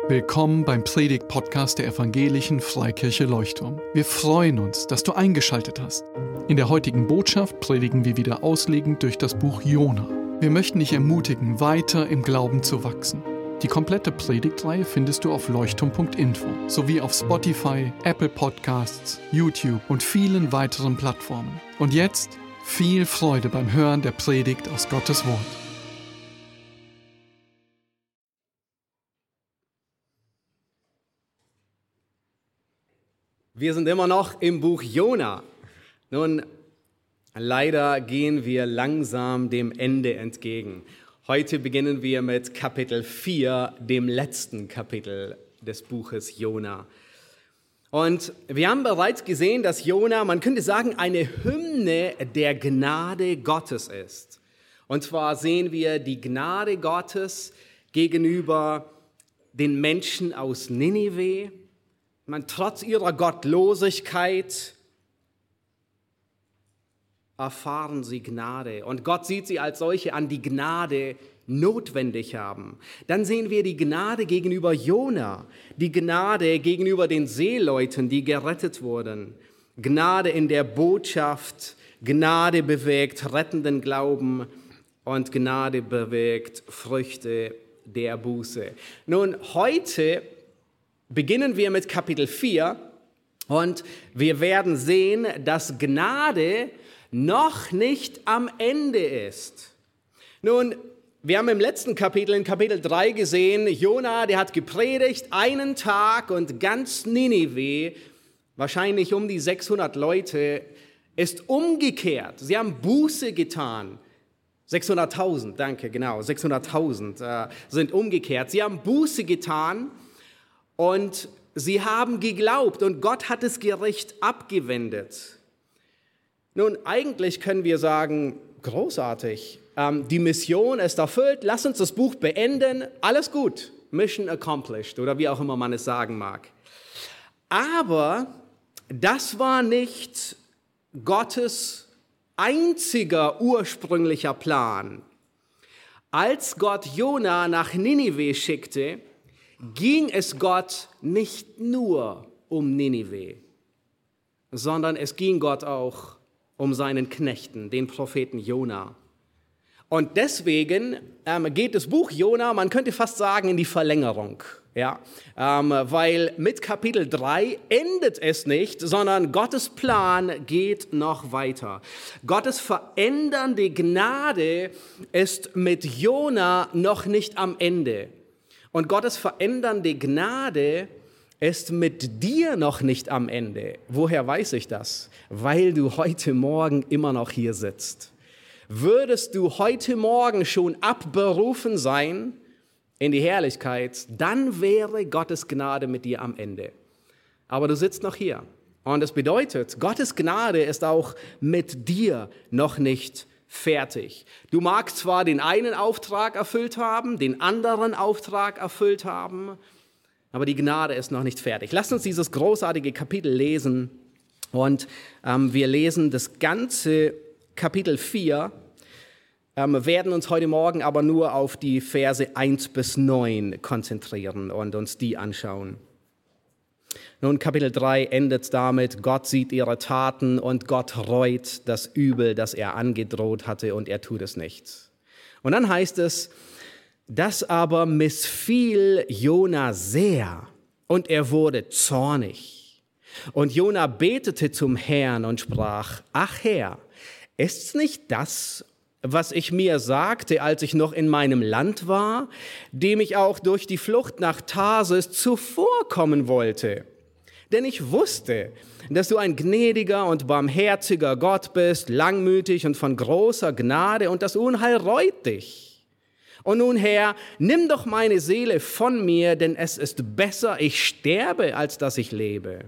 Willkommen beim Predigt-Podcast der Evangelischen Freikirche Leuchtturm. Wir freuen uns, dass du eingeschaltet hast. In der heutigen Botschaft predigen wir wieder auslegend durch das Buch Jona. Wir möchten dich ermutigen, weiter im Glauben zu wachsen. Die komplette Predigtreihe findest du auf leuchtturm.info sowie auf Spotify, Apple Podcasts, YouTube und vielen weiteren Plattformen. Und jetzt viel Freude beim Hören der Predigt aus Gottes Wort. Wir sind immer noch im Buch Jona. Nun, leider gehen wir langsam dem Ende entgegen. Heute beginnen wir mit Kapitel 4, dem letzten Kapitel des Buches Jona. Und wir haben bereits gesehen, dass Jona, man könnte sagen, eine Hymne der Gnade Gottes ist. Und zwar sehen wir die Gnade Gottes gegenüber den Menschen aus Ninive. Trotz ihrer Gottlosigkeit erfahren sie Gnade. Und Gott sieht sie als solche an, die Gnade notwendig haben. Dann sehen wir die Gnade gegenüber Jona, die Gnade gegenüber den Seeleuten, die gerettet wurden. Gnade in der Botschaft, Gnade bewirkt rettenden Glauben und Gnade bewirkt Früchte der Buße. Nun, heute beginnen wir mit Kapitel 4 und wir werden sehen, dass Gnade noch nicht am Ende ist. Nun, wir haben im letzten Kapitel, in Kapitel 3 gesehen, Jona, der hat gepredigt einen Tag und ganz Ninive, wahrscheinlich um die 600 Leute, ist umgekehrt. Sie haben Buße getan. 600.000, danke, genau, 600.000 sind umgekehrt. Sie haben Buße getan. Und sie haben geglaubt und Gott hat das Gericht abgewendet. Nun, eigentlich können wir sagen, großartig, die Mission ist erfüllt, lass uns das Buch beenden, alles gut, Mission accomplished oder wie auch immer man es sagen mag. Aber das war nicht Gottes einziger ursprünglicher Plan. Als Gott Jona nach Ninive schickte, ging es Gott nicht nur um Ninive, sondern es ging Gott auch um seinen Knechten, den Propheten Jona. Und deswegen geht das Buch Jona, man könnte fast sagen, in die Verlängerung. Ja? Weil mit Kapitel 3 endet es nicht, sondern Gottes Plan geht noch weiter. Gottes verändernde Gnade ist mit Jona noch nicht am Ende. Und Gottes verändernde Gnade ist mit dir noch nicht am Ende. Woher weiß ich das? Weil du heute Morgen immer noch hier sitzt. Würdest du heute Morgen schon abberufen sein in die Herrlichkeit, dann wäre Gottes Gnade mit dir am Ende. Aber du sitzt noch hier. Und das bedeutet, Gottes Gnade ist auch mit dir noch nicht fertig. Du magst zwar den einen Auftrag erfüllt haben, den anderen Auftrag erfüllt haben, aber die Gnade ist noch nicht fertig. Lasst uns dieses großartige Kapitel lesen und wir lesen das ganze Kapitel 4, werden uns heute Morgen aber nur auf die Verse 1 bis 9 konzentrieren und uns die anschauen. Nun, Kapitel 3 endet damit, Gott sieht ihre Taten und Gott reut das Übel, das er angedroht hatte und er tut es nicht. Und dann heißt es, das aber missfiel Jona sehr und er wurde zornig. Und Jona betete zum Herrn und sprach, ach Herr, ist's nicht das, was ich mir sagte, als ich noch in meinem Land war, dem ich auch durch die Flucht nach Tarsis zuvorkommen wollte? Denn ich wusste, dass du ein gnädiger und barmherziger Gott bist, langmütig und von großer Gnade, und das Unheil reut dich. Und nun, Herr, nimm doch meine Seele von mir, denn es ist besser, ich sterbe, als dass ich lebe.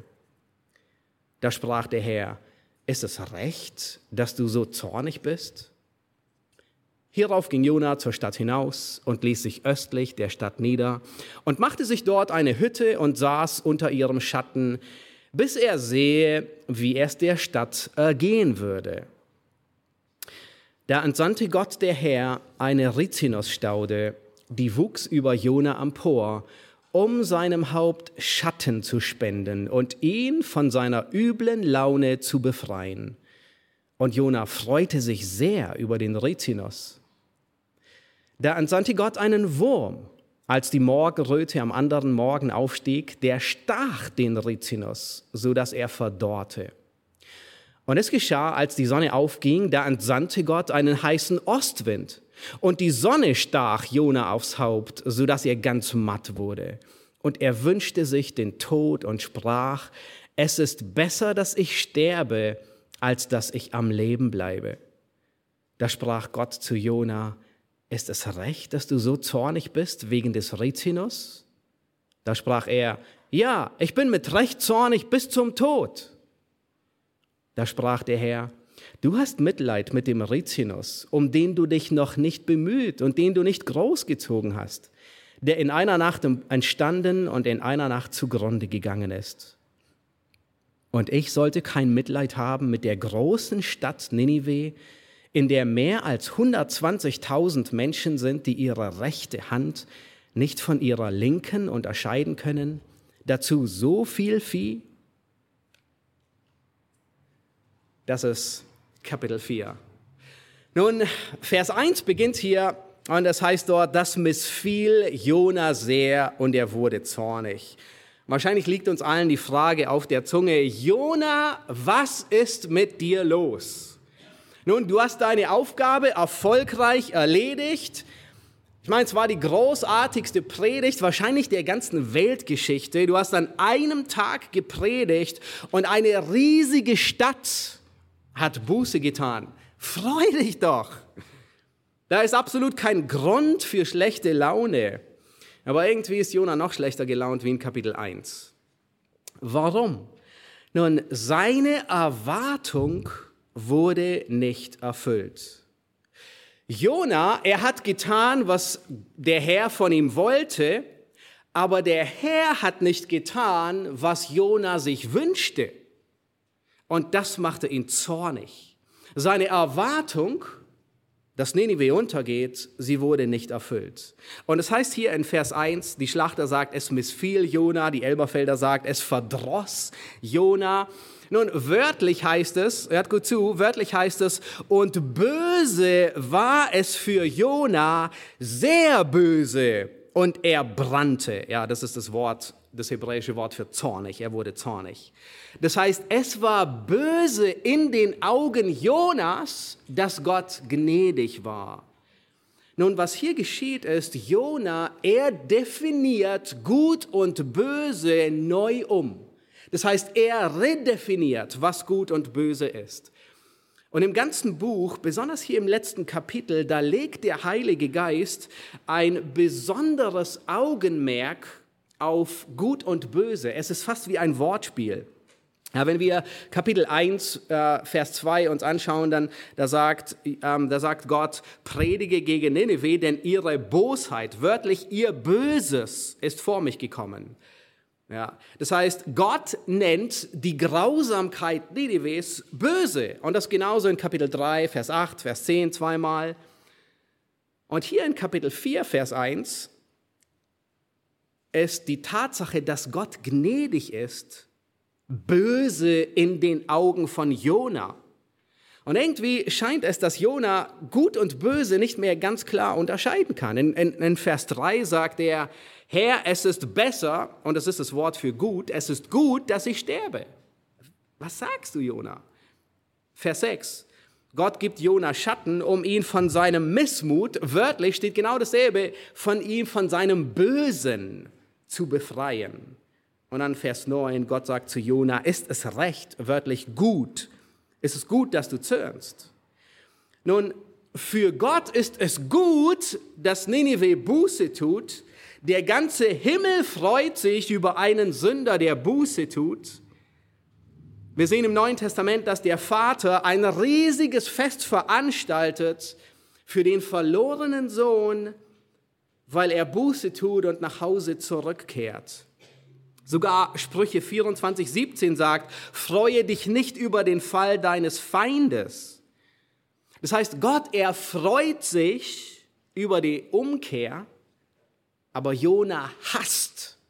Da sprach der Herr, ist es recht, dass du so zornig bist? Hierauf ging Jona zur Stadt hinaus und ließ sich östlich der Stadt nieder und machte sich dort eine Hütte und saß unter ihrem Schatten, bis er sehe, wie es der Stadt ergehen würde. Da entsandte Gott der Herr eine Rizinusstaude, die wuchs über Jona empor um seinem Haupt Schatten zu spenden und ihn von seiner üblen Laune zu befreien. Und Jona freute sich sehr über den Rizinus. Da entsandte Gott einen Wurm, als die Morgenröte am anderen Morgen aufstieg, der stach den Rizinus, sodass er verdorrte. Und es geschah, als die Sonne aufging, da entsandte Gott einen heißen Ostwind. Und die Sonne stach Jona aufs Haupt, sodass er ganz matt wurde. Und er wünschte sich den Tod und sprach, es ist besser, dass ich sterbe, als dass ich am Leben bleibe. Da sprach Gott zu Jona, ist es recht, dass du so zornig bist wegen des Rizinus? Da sprach er, ja, ich bin mit Recht zornig bis zum Tod. Da sprach der Herr, du hast Mitleid mit dem Rizinus, um den du dich noch nicht bemüht und den du nicht großgezogen hast, der in einer Nacht entstanden und in einer Nacht zugrunde gegangen ist. Und ich sollte kein Mitleid haben mit der großen Stadt Ninive, in der mehr als 120.000 Menschen sind, die ihre rechte Hand nicht von ihrer linken unterscheiden können, dazu so viel Vieh. Das ist Kapitel 4. Nun, Vers 1 beginnt hier und das heißt dort, das missfiel Jona sehr und er wurde zornig. Wahrscheinlich liegt uns allen die Frage auf der Zunge, Jona, was ist mit dir los? Nun, du hast deine Aufgabe erfolgreich erledigt. Ich meine, es war die großartigste Predigt wahrscheinlich der ganzen Weltgeschichte. Du hast an einem Tag gepredigt und eine riesige Stadt hat Buße getan. Freu dich doch. Da ist absolut kein Grund für schlechte Laune. Aber irgendwie ist Jona noch schlechter gelaunt wie in Kapitel 1. Warum? Nun, seine Erwartung wurde nicht erfüllt. Jona, er hat getan, was der Herr von ihm wollte, aber der Herr hat nicht getan, was Jona sich wünschte. Und das machte ihn zornig. Seine Erwartung, dass Ninive untergeht, sie wurde nicht erfüllt. Und es heißt hier in Vers 1, die Schlachter sagt, es missfiel Jona, die Elberfelder sagt, es verdross Jona. Nun, wörtlich heißt es, hört gut zu, wörtlich heißt es, und böse war es für Jona, sehr böse, und er brannte. Ja, das ist das Wort, das hebräische Wort für zornig, er wurde zornig. Das heißt, es war böse in den Augen Jonas, dass Gott gnädig war. Nun, was hier geschieht ist, Jona, er definiert Gut und Böse neu um. Das heißt, er redefiniert, was gut und böse ist. Und im ganzen Buch, besonders hier im letzten Kapitel, da legt der Heilige Geist ein besonderes Augenmerk auf Gut und Böse. Es ist fast wie ein Wortspiel. Ja, wenn wir Kapitel 1, Vers 2 uns anschauen, dann da sagt Gott, predige gegen Ninive, denn ihre Bosheit, wörtlich ihr Böses, ist vor mich gekommen. Ja, das heißt, Gott nennt die Grausamkeit Ninives böse. Und das genauso in Kapitel 3, Vers 8, Vers 10 zweimal. Und hier in Kapitel 4, Vers 1 ist die Tatsache, dass Gott gnädig ist, böse in den Augen von Jona. Und irgendwie scheint es, dass Jona Gut und Böse nicht mehr ganz klar unterscheiden kann. In Vers 3 sagt er, Herr, es ist besser, und das ist das Wort für gut, es ist gut, dass ich sterbe. Was sagst du, Jona? Vers 6, Gott gibt Jona Schatten, um ihn von seinem Missmut, wörtlich steht genau dasselbe, von ihm, von seinem Bösen zu befreien. Und dann Vers 9, Gott sagt zu Jona, ist es recht, wörtlich gut, ist es gut, dass du zürnst. Nun, für Gott ist es gut, dass Ninive Buße tut. Der ganze Himmel freut sich über einen Sünder, der Buße tut. Wir sehen im Neuen Testament, dass der Vater ein riesiges Fest veranstaltet für den verlorenen Sohn, weil er Buße tut und nach Hause zurückkehrt. Sogar Sprüche 24,17 sagt, freue dich nicht über den Fall deines Feindes. Das heißt, Gott, er freut sich über die Umkehr, aber Jona hasst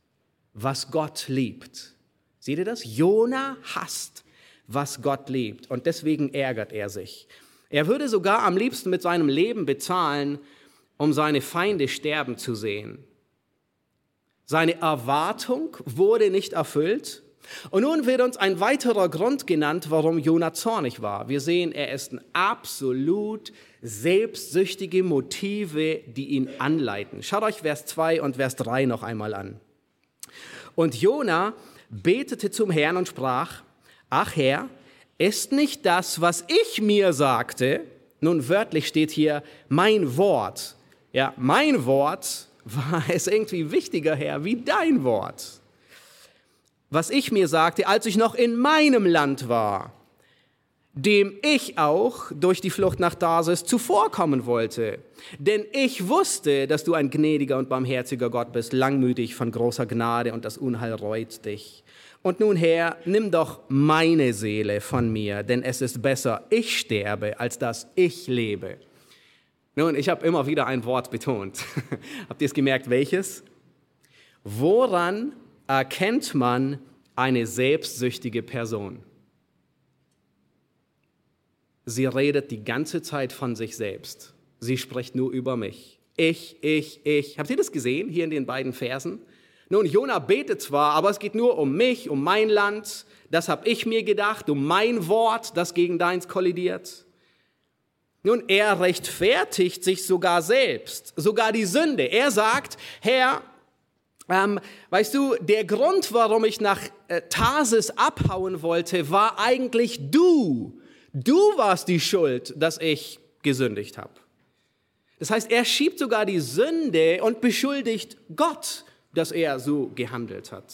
was Gott liebt. Seht ihr das? Jona hasst, was Gott liebt und deswegen ärgert er sich. Er würde sogar am liebsten mit seinem Leben bezahlen, um seine Feinde sterben zu sehen. Seine Erwartung wurde nicht erfüllt. Und nun wird uns ein weiterer Grund genannt, warum Jona zornig war. Wir sehen, er ist ein absolut selbstsüchtige Motive, die ihn anleiten. Schaut euch Vers 2 und Vers 3 noch einmal an. Und Jona betete zum Herrn und sprach, ach Herr, ist nicht das, was ich mir sagte, nun wörtlich steht hier mein Wort. Ja, mein Wort war es irgendwie wichtiger, Herr, wie dein Wort. Was ich mir sagte, als ich noch in meinem Land war, dem ich auch durch die Flucht nach Tarsis zuvorkommen wollte. Denn ich wusste, dass du ein gnädiger und barmherziger Gott bist, langmütig von großer Gnade und das Unheil reut dich. Und nun, Herr, nimm doch meine Seele von mir, denn es ist besser, ich sterbe, als dass ich lebe. Nun, ich habe immer wieder ein Wort betont. Habt ihr es gemerkt, welches? Woran erkennt man eine selbstsüchtige Person? Sie redet die ganze Zeit von sich selbst. Sie spricht nur über mich. Ich. Habt ihr das gesehen hier in den beiden Versen? Nun, Jona betet zwar, aber es geht nur um mich, um mein Land. Das habe ich mir gedacht, um mein Wort, das gegen deins kollidiert. Nun, er rechtfertigt sich sogar selbst, sogar die Sünde. Er sagt, Herr, weißt du, der Grund, warum ich nach Tarsis abhauen wollte, war eigentlich du. Du warst die Schuld, dass ich gesündigt habe. Das heißt, er schiebt sogar die Sünde und beschuldigt Gott, dass er so gehandelt hat.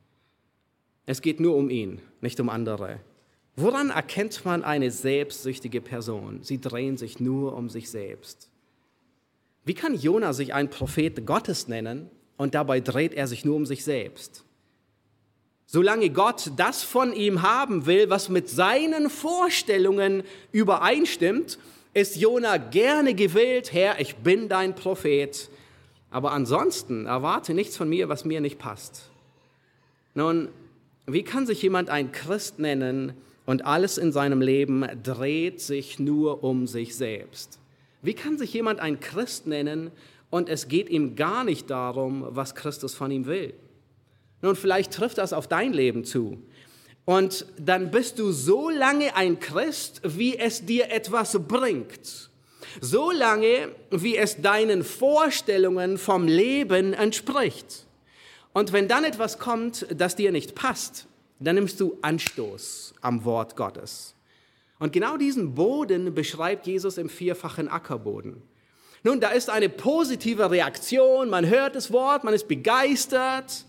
Es geht nur um ihn, nicht um andere. Woran erkennt man eine selbstsüchtige Person? Sie drehen sich nur um sich selbst. Wie kann Jona sich ein Prophet Gottes nennen und dabei dreht er sich nur um sich selbst? Solange Gott das von ihm haben will, was mit seinen Vorstellungen übereinstimmt, ist Jona gerne gewählt, Herr, ich bin dein Prophet, aber ansonsten erwarte nichts von mir, was mir nicht passt. Nun, wie kann sich jemand ein Christ nennen und alles in seinem Leben dreht sich nur um sich selbst? Wie kann sich jemand ein Christ nennen und es geht ihm gar nicht darum, was Christus von ihm will? Nun, vielleicht trifft das auf dein Leben zu. Und dann bist du so lange ein Christ, wie es dir etwas bringt. So lange, wie es deinen Vorstellungen vom Leben entspricht. Und wenn dann etwas kommt, das dir nicht passt, dann nimmst du Anstoß am Wort Gottes. Und genau diesen Boden beschreibt Jesus im vierfachen Ackerboden. Nun, da ist eine positive Reaktion, man hört das Wort, man ist begeistert.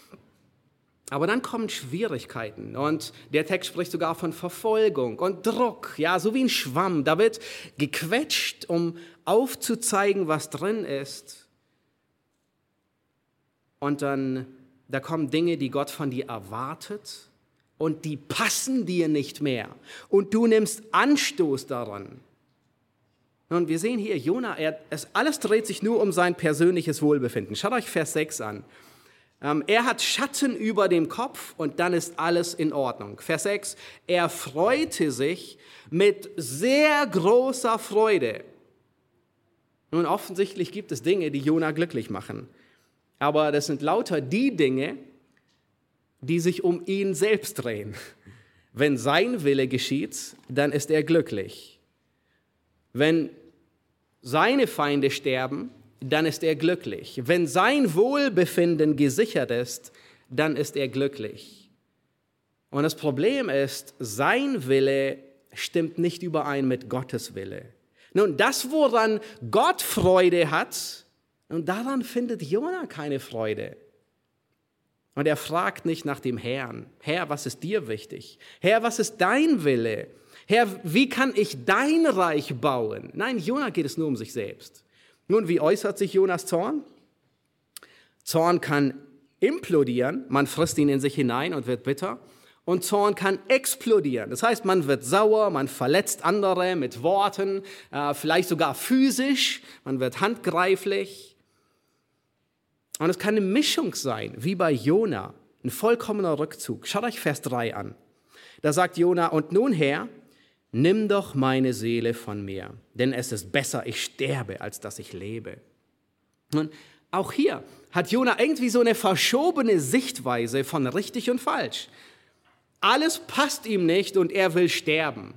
Aber dann kommen Schwierigkeiten und der Text spricht sogar von Verfolgung und Druck, ja, so wie ein Schwamm. Da wird gequetscht, um aufzuzeigen, was drin ist. Und dann, da kommen Dinge, die Gott von dir erwartet und die passen dir nicht mehr. Und du nimmst Anstoß daran. Und wir sehen hier, Jona, alles dreht sich nur um sein persönliches Wohlbefinden. Schaut euch Vers 6 an. Er hat Schatten über dem Kopf und dann ist alles in Ordnung. Vers 6, er freute sich mit sehr großer Freude. Nun, offensichtlich gibt es Dinge, die Jona glücklich machen. Aber das sind lauter die Dinge, die sich um ihn selbst drehen. Wenn sein Wille geschieht, dann ist er glücklich. Wenn seine Feinde sterben, dann ist er glücklich. Wenn sein Wohlbefinden gesichert ist, dann ist er glücklich. Und das Problem ist, sein Wille stimmt nicht überein mit Gottes Wille. Nun, das, woran Gott Freude hat, und daran findet Jona keine Freude. Und er fragt nicht nach dem Herrn. Herr, was ist dir wichtig? Herr, was ist dein Wille? Herr, wie kann ich dein Reich bauen? Nein, Jona geht es nur um sich selbst. Nun, wie äußert sich Jonas Zorn? Zorn kann implodieren, man frisst ihn in sich hinein und wird bitter. Und Zorn kann explodieren, das heißt, man wird sauer, man verletzt andere mit Worten, vielleicht sogar physisch, man wird handgreiflich. Und es kann eine Mischung sein, wie bei Jona, ein vollkommener Rückzug. Schaut euch Vers 3 an. Da sagt Jona, und nun Herr, nimm doch meine Seele von mir, denn es ist besser, ich sterbe, als dass ich lebe. Und auch hier hat Jona irgendwie so eine verschobene Sichtweise von richtig und falsch. Alles passt ihm nicht und er will sterben.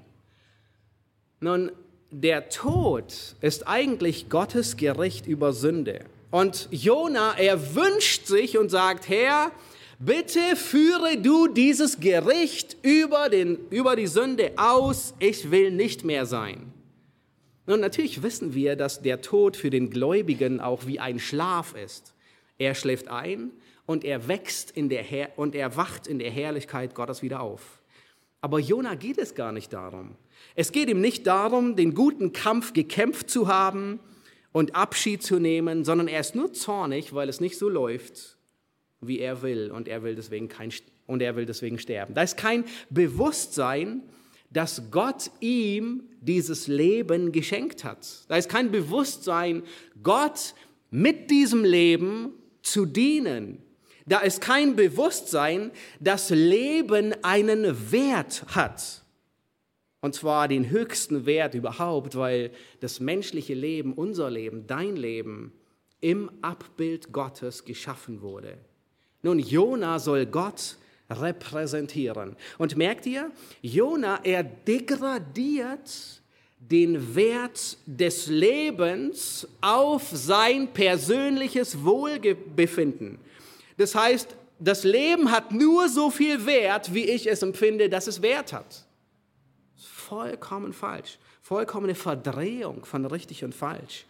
Nun, der Tod ist eigentlich Gottes Gericht über Sünde. Und Jona, er wünscht sich und sagt, Herr, bitte führe du dieses Gericht über die Sünde aus, ich will nicht mehr sein. Nun, natürlich wissen wir, dass der Tod für den Gläubigen auch wie ein Schlaf ist. Er schläft ein und er wacht in der Herrlichkeit Gottes wieder auf. Aber Jona geht es gar nicht darum. Es geht ihm nicht darum, den guten Kampf gekämpft zu haben und Abschied zu nehmen, sondern er ist nur zornig, weil es nicht so läuft, wie er will, und er will deswegen sterben. Da ist kein Bewusstsein, dass Gott ihm dieses Leben geschenkt hat. Da ist kein Bewusstsein, Gott mit diesem Leben zu dienen. Da ist kein Bewusstsein, dass Leben einen Wert hat. Und zwar den höchsten Wert überhaupt, weil das menschliche Leben, unser Leben, dein Leben, im Abbild Gottes geschaffen wurde. Nun, Jona soll Gott repräsentieren. Und merkt ihr, Jona, er degradiert den Wert des Lebens auf sein persönliches Wohlbefinden. Das heißt, das Leben hat nur so viel Wert, wie ich es empfinde, dass es Wert hat. Vollkommen falsch. Vollkommene Verdrehung von richtig und falsch.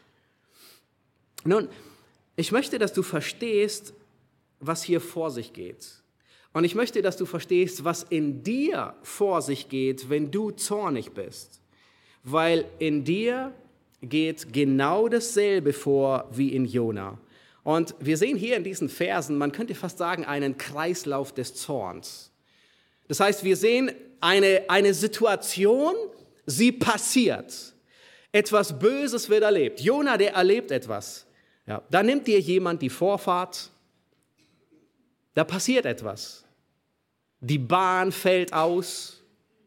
Nun, ich möchte, dass du verstehst, was hier vor sich geht. Und ich möchte, dass du verstehst, was in dir vor sich geht, wenn du zornig bist. Weil in dir geht genau dasselbe vor wie in Jona. Und wir sehen hier in diesen Versen, man könnte fast sagen, einen Kreislauf des Zorns. Das heißt, wir sehen eine Situation, sie passiert. Etwas Böses wird erlebt. Jona, der erlebt etwas. Ja, da nimmt dir jemand die Vorfahrt. Da passiert etwas. Die Bahn fällt aus.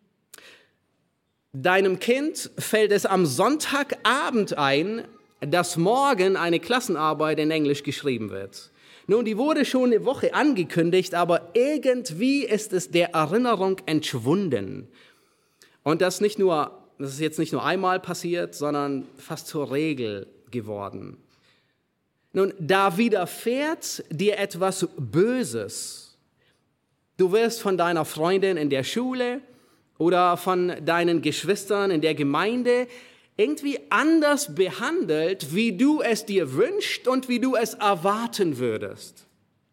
Deinem Kind fällt es am Sonntagabend ein, dass morgen eine Klassenarbeit in Englisch geschrieben wird. Nun, die wurde schon eine Woche angekündigt, aber irgendwie ist es der Erinnerung entschwunden. Und das ist jetzt nicht nur einmal passiert, sondern fast zur Regel geworden. Nun, da widerfährt dir etwas Böses. Du wirst von deiner Freundin in der Schule oder von deinen Geschwistern in der Gemeinde irgendwie anders behandelt, wie du es dir wünschst und wie du es erwarten würdest.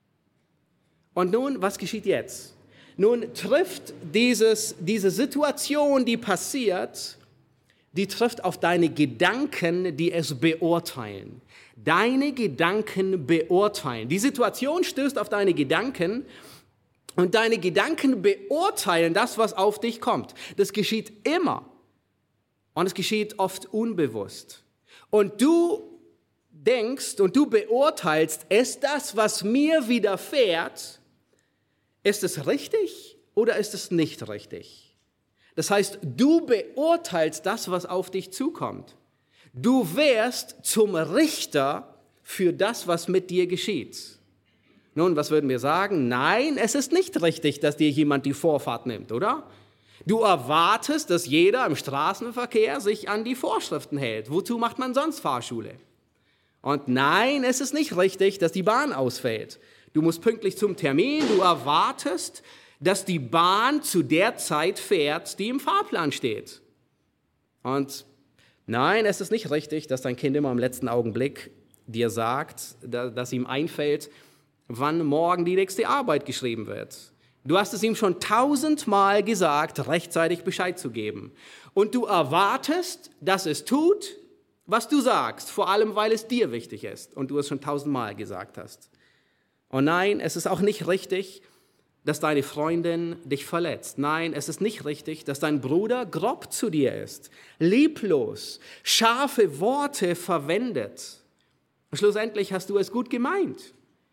Und nun, was geschieht jetzt? Nun trifft diese Situation, die passiert, die trifft auf deine Gedanken, die es beurteilen. Deine Gedanken beurteilen. Die Situation stößt auf deine Gedanken und deine Gedanken beurteilen das, was auf dich kommt. Das geschieht immer. Und es geschieht oft unbewusst. Und du denkst und du beurteilst, ist das, was mir widerfährt, ist es richtig oder ist es nicht richtig? Das heißt, du beurteilst das, was auf dich zukommt. Du wirst zum Richter für das, was mit dir geschieht. Nun, was würden wir sagen? Nein, es ist nicht richtig, dass dir jemand die Vorfahrt nimmt, oder? Du erwartest, dass jeder im Straßenverkehr sich an die Vorschriften hält. Wozu macht man sonst Fahrschule? Und nein, es ist nicht richtig, dass die Bahn ausfällt. Du musst pünktlich zum Termin. Du erwartest, dass die Bahn zu der Zeit fährt, die im Fahrplan steht. Und nein, es ist nicht richtig, dass dein Kind immer im letzten Augenblick dir sagt, dass ihm einfällt, wann morgen die nächste Arbeit geschrieben wird. Du hast es ihm schon 1000-mal gesagt, rechtzeitig Bescheid zu geben. Und du erwartest, dass es tut, was du sagst, vor allem, weil es dir wichtig ist und du es schon 1000-mal gesagt hast. Und nein, es ist auch nicht richtig, dass deine Freundin dich verletzt. Nein, es ist nicht richtig, dass dein Bruder grob zu dir ist, lieblos, scharfe Worte verwendet. Schlussendlich hast du es gut gemeint.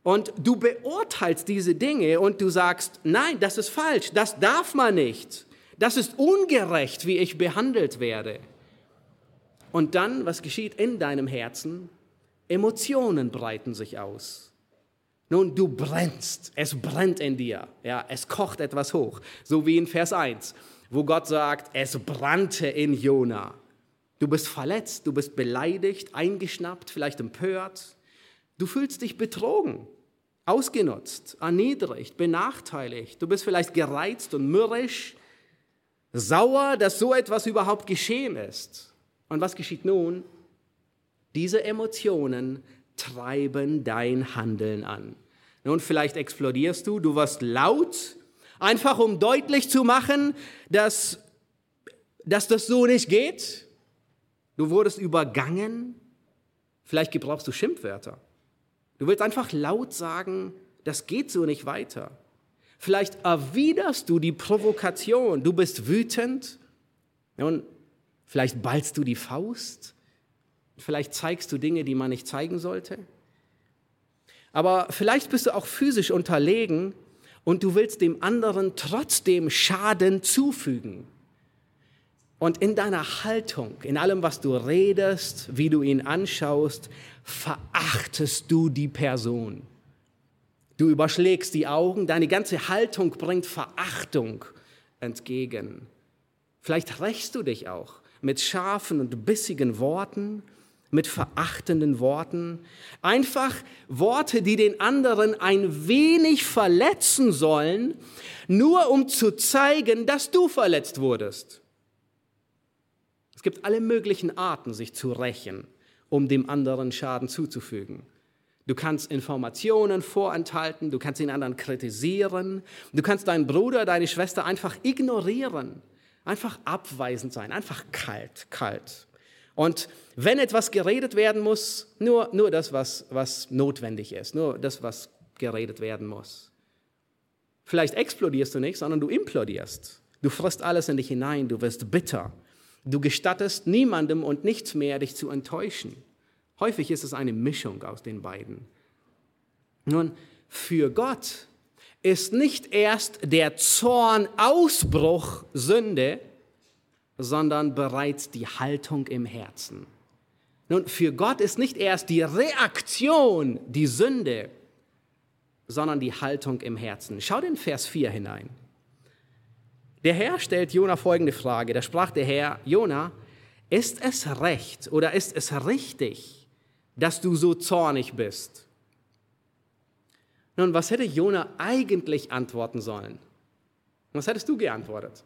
Und du beurteilst diese Dinge und du sagst, nein, das ist falsch, das darf man nicht. Das ist ungerecht, wie ich behandelt werde. Und dann, was geschieht in deinem Herzen? Emotionen breiten sich aus. Nun, du brennst, es brennt in dir, ja, es kocht etwas hoch, so wie in Vers 1, wo Gott sagt, es brannte in Jona. Du bist verletzt, du bist beleidigt, eingeschnappt, vielleicht empört. Du fühlst dich betrogen, ausgenutzt, erniedrigt, benachteiligt. Du bist vielleicht gereizt und mürrisch, sauer, dass so etwas überhaupt geschehen ist. Und was geschieht nun? Diese Emotionen treiben dein Handeln an. Nun, vielleicht explodierst du, du wirst laut, einfach um deutlich zu machen, dass das so nicht geht. Du wurdest übergangen, vielleicht gebrauchst du Schimpfwörter. Du willst einfach laut sagen, das geht so nicht weiter. Vielleicht erwiderst du die Provokation, du bist wütend, nun, vielleicht ballst du die Faust. Vielleicht zeigst du Dinge, die man nicht zeigen sollte. Aber vielleicht bist du auch physisch unterlegen und du willst dem anderen trotzdem Schaden zufügen. Und in deiner Haltung, in allem, was du redest, wie du ihn anschaust, verachtest du die Person. Du überschlägst die Augen, deine ganze Haltung bringt Verachtung entgegen. Vielleicht rächst du dich auch mit scharfen und bissigen Worten, mit verachtenden Worten. Einfach Worte, die den anderen ein wenig verletzen sollen, nur um zu zeigen, dass du verletzt wurdest. Es gibt alle möglichen Arten, sich zu rächen, um dem anderen Schaden zuzufügen. Du kannst Informationen vorenthalten, du kannst den anderen kritisieren, du kannst deinen Bruder, deine Schwester einfach ignorieren, einfach abweisend sein, einfach kalt. Und wenn etwas geredet werden muss, nur das, was notwendig ist, nur das, was geredet werden muss. Vielleicht explodierst du nicht, sondern du implodierst. Du frisst alles in dich hinein, du wirst bitter. Du gestattest niemandem und nichts mehr, dich zu enttäuschen. Häufig ist es eine Mischung aus den beiden. Nun, für Gott ist nicht erst der Zornausbruch Sünde, sondern bereits die Haltung im Herzen. Nun, für Gott ist nicht erst die Reaktion die Sünde, sondern die Haltung im Herzen. Schau in Vers 4 hinein. Der Herr stellt Jona folgende Frage. Da sprach der Herr, Jona, ist es recht oder ist es richtig, dass du so zornig bist? Nun, was hätte Jona eigentlich antworten sollen? Was hättest du geantwortet?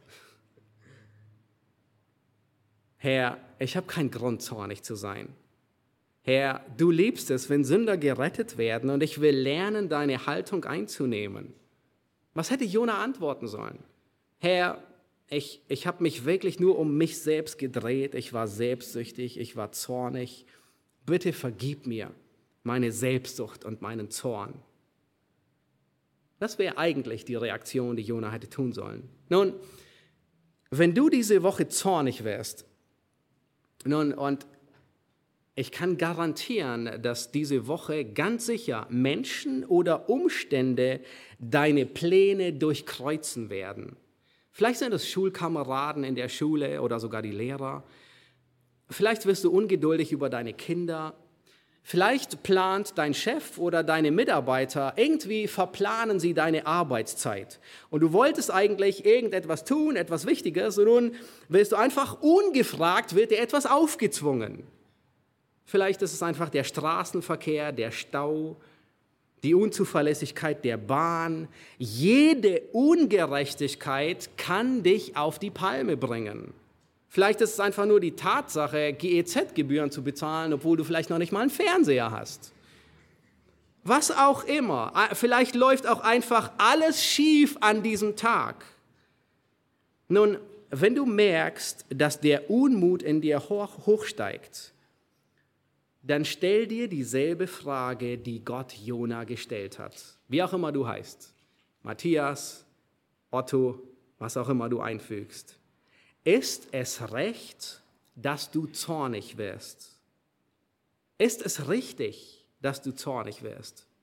Herr, ich habe keinen Grund, zornig zu sein. Herr, du liebst es, wenn Sünder gerettet werden und ich will lernen, deine Haltung einzunehmen. Was hätte Jona antworten sollen? Herr, ich habe mich wirklich nur um mich selbst gedreht, ich war selbstsüchtig, ich war zornig. Bitte vergib mir meine Selbstsucht und meinen Zorn. Das wäre eigentlich die Reaktion, die Jona hätte tun sollen. Nun, wenn du diese Woche zornig wärst, und ich kann garantieren, dass diese Woche ganz sicher Menschen oder Umstände deine Pläne durchkreuzen werden. Vielleicht sind es Schulkameraden in der Schule oder sogar die Lehrer. Vielleicht wirst du ungeduldig über deine Kinder. Vielleicht plant dein Chef oder deine Mitarbeiter, irgendwie verplanen sie deine Arbeitszeit. Und du wolltest eigentlich irgendetwas tun, etwas Wichtiges, und nun willst du einfach ungefragt, wird dir etwas aufgezwungen. Vielleicht ist es einfach der Straßenverkehr, der Stau, die Unzuverlässigkeit der Bahn. Jede Ungerechtigkeit kann dich auf die Palme bringen. Vielleicht ist es einfach nur die Tatsache, GEZ-Gebühren zu bezahlen, obwohl du vielleicht noch nicht mal einen Fernseher hast. Was auch immer. Vielleicht läuft auch einfach alles schief an diesem Tag. Nun, wenn du merkst, dass der Unmut in dir hochsteigt, dann stell dir dieselbe Frage, die Gott Jona gestellt hat. Wie auch immer du heißt. Matthias, Otto, was auch immer du einfügst. Ist es recht, dass du zornig wirst? Ist es richtig, dass du zornig wirst?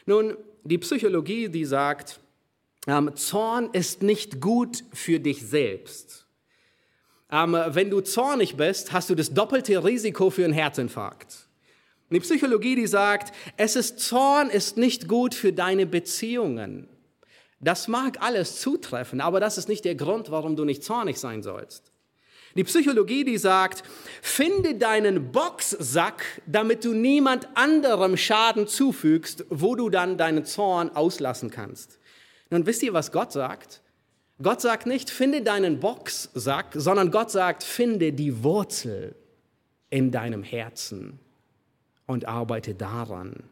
Nun, die Psychologie, die sagt, Zorn ist nicht gut für dich selbst. Wenn du zornig bist, hast du das doppelte Risiko für einen Herzinfarkt. Die Psychologie, die sagt, Zorn ist nicht gut für deine Beziehungen. Das mag alles zutreffen, aber das ist nicht der Grund, warum du nicht zornig sein sollst. Die Psychologie, die sagt, finde deinen Boxsack, damit du niemand anderem Schaden zufügst, wo du dann deinen Zorn auslassen kannst. Nun wisst ihr, was Gott sagt? Gott sagt nicht, finde deinen Boxsack, sondern Gott sagt, finde die Wurzel in deinem Herzen und arbeite daran.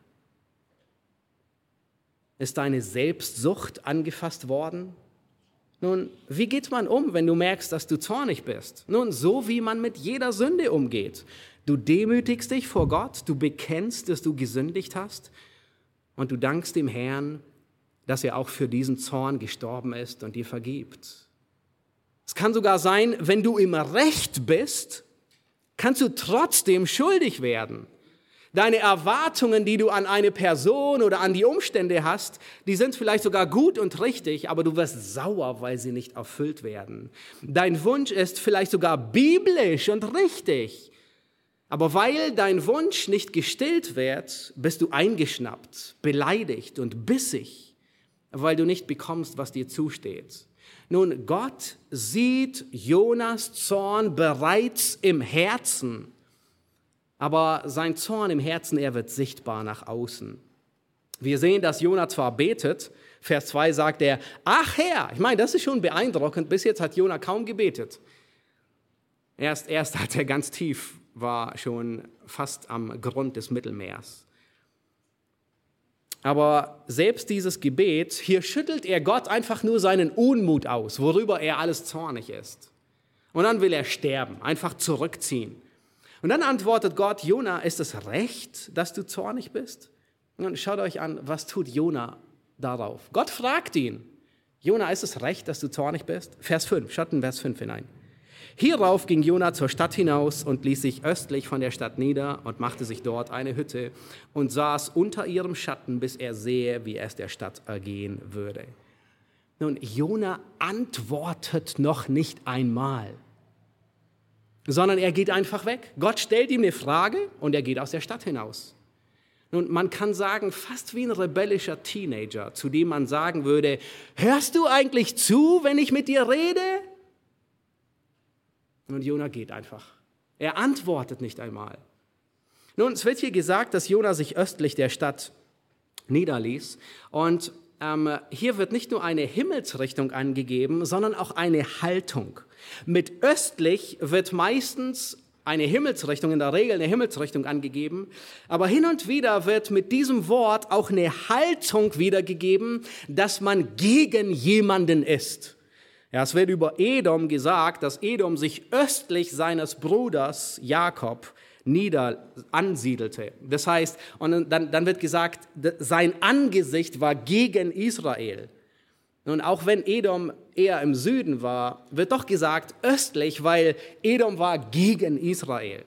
Ist deine Selbstsucht angefasst worden? Nun, wie geht man um, wenn du merkst, dass du zornig bist? Nun, so wie man mit jeder Sünde umgeht. Du demütigst dich vor Gott, du bekennst, dass du gesündigt hast und du dankst dem Herrn, dass er auch für diesen Zorn gestorben ist und dir vergibt. Es kann sogar sein, wenn du im Recht bist, kannst du trotzdem schuldig werden. Deine Erwartungen, die du an eine Person oder an die Umstände hast, die sind vielleicht sogar gut und richtig, aber du wirst sauer, weil sie nicht erfüllt werden. Dein Wunsch ist vielleicht sogar biblisch und richtig, aber weil dein Wunsch nicht gestillt wird, bist du eingeschnappt, beleidigt und bissig, weil du nicht bekommst, was dir zusteht. Nun, Gott sieht Jonas Zorn bereits im Herzen. Aber sein Zorn im Herzen, er wird sichtbar nach außen. Wir sehen, dass Jona zwar betet, Vers 2 sagt er, ach Herr, ich meine, das ist schon beeindruckend, bis jetzt hat Jona kaum gebetet. Erst als er ganz tief war, schon fast am Grund des Mittelmeers. Aber selbst dieses Gebet, hier schüttelt er Gott einfach nur seinen Unmut aus, worüber er alles zornig ist. Und dann will er sterben, einfach zurückziehen. Und dann antwortet Gott, Jona, ist es recht, dass du zornig bist? Und schaut euch an, was tut Jona darauf? Gott fragt ihn, Jona, ist es recht, dass du zornig bist? Vers 5, schaut in Vers 5 hinein. Hierauf ging Jona zur Stadt hinaus und ließ sich östlich von der Stadt nieder und machte sich dort eine Hütte und saß unter ihrem Schatten, bis er sähe, wie es der Stadt ergehen würde. Nun, Jona antwortet noch nicht einmal, sondern er geht einfach weg. Gott stellt ihm eine Frage und er geht aus der Stadt hinaus. Nun, man kann sagen, fast wie ein rebellischer Teenager, zu dem man sagen würde, hörst du eigentlich zu, wenn ich mit dir rede? Und Jona geht einfach. Er antwortet nicht einmal. Nun, es wird hier gesagt, dass Jona sich östlich der Stadt niederließ. Und hier wird nicht nur eine Himmelsrichtung angegeben, sondern auch eine Haltung. Mit östlich wird meistens eine Himmelsrichtung, in der Regel eine Himmelsrichtung angegeben, aber hin und wieder wird mit diesem Wort auch eine Haltung wiedergegeben, dass man gegen jemanden ist. Ja, es wird über Edom gesagt, dass Edom sich östlich seines Bruders Jakob ansiedelte. Das heißt, und dann wird gesagt, sein Angesicht war gegen Israel. Und auch wenn Edom eher im Süden war, wird doch gesagt östlich, weil Edom war gegen Israel.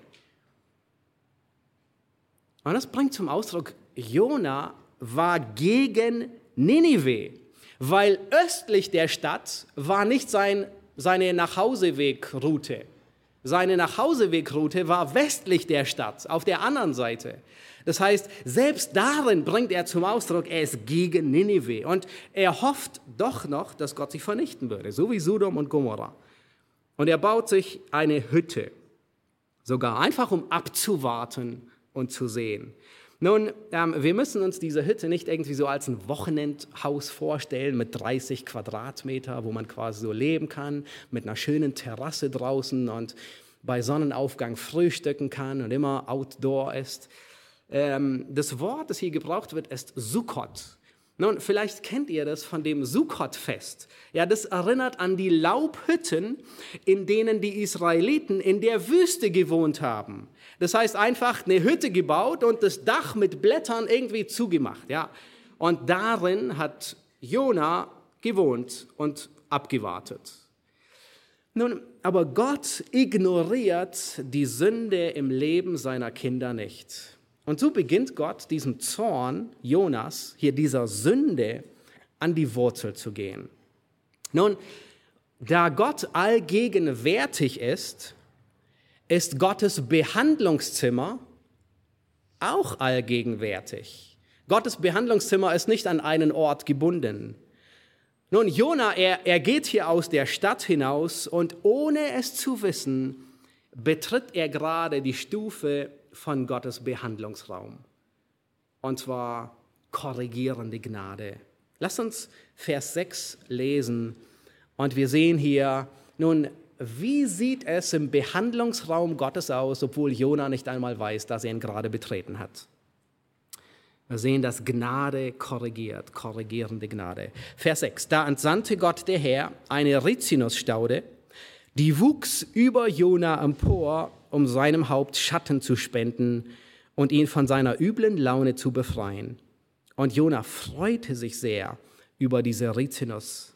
Und das bringt zum Ausdruck, Jona war gegen Ninive, weil östlich der Stadt war nicht seine Nachhauseweg-Route. Seine Nachhauseweg-Route war westlich der Stadt, auf der anderen Seite. Das heißt, selbst darin bringt er zum Ausdruck, er ist gegen Ninive. Und er hofft doch noch, dass Gott sich vernichten würde, so wie Sodom und Gomorra. Und er baut sich eine Hütte, sogar einfach um abzuwarten und zu sehen. Nun, wir müssen uns diese Hütte nicht irgendwie so als ein Wochenendhaus vorstellen mit 30 Quadratmeter, wo man quasi so leben kann, mit einer schönen Terrasse draußen und bei Sonnenaufgang frühstücken kann und immer outdoor ist. Das Wort, das hier gebraucht wird, ist Sukkot. Nun, vielleicht kennt ihr das von dem Sukkot-Fest. Ja, das erinnert an die Laubhütten, in denen die Israeliten in der Wüste gewohnt haben. Das heißt, einfach eine Hütte gebaut und das Dach mit Blättern irgendwie zugemacht. Ja. Und darin hat Jona gewohnt und abgewartet. Nun, aber Gott ignoriert die Sünde im Leben seiner Kinder nicht. Und so beginnt Gott, diesem Zorn Jonas, hier dieser Sünde, an die Wurzel zu gehen. Nun, da Gott allgegenwärtig ist, ist Gottes Behandlungszimmer auch allgegenwärtig. Gottes Behandlungszimmer ist nicht an einen Ort gebunden. Nun, Jona, er geht hier aus der Stadt hinaus und ohne es zu wissen, betritt er gerade die Stufe von Gottes Behandlungsraum. Und zwar korrigierende Gnade. Lasst uns Vers 6 lesen und wir sehen hier, nun, wie sieht es im Behandlungsraum Gottes aus, obwohl Jona nicht einmal weiß, dass er ihn gerade betreten hat. Wir sehen, dass Gnade korrigiert, korrigierende Gnade. Vers 6, da entsandte Gott der Herr eine Rizinusstaude, die wuchs über Jona empor, um seinem Haupt Schatten zu spenden und ihn von seiner üblen Laune zu befreien. Und Jona freute sich sehr über den Rizinus.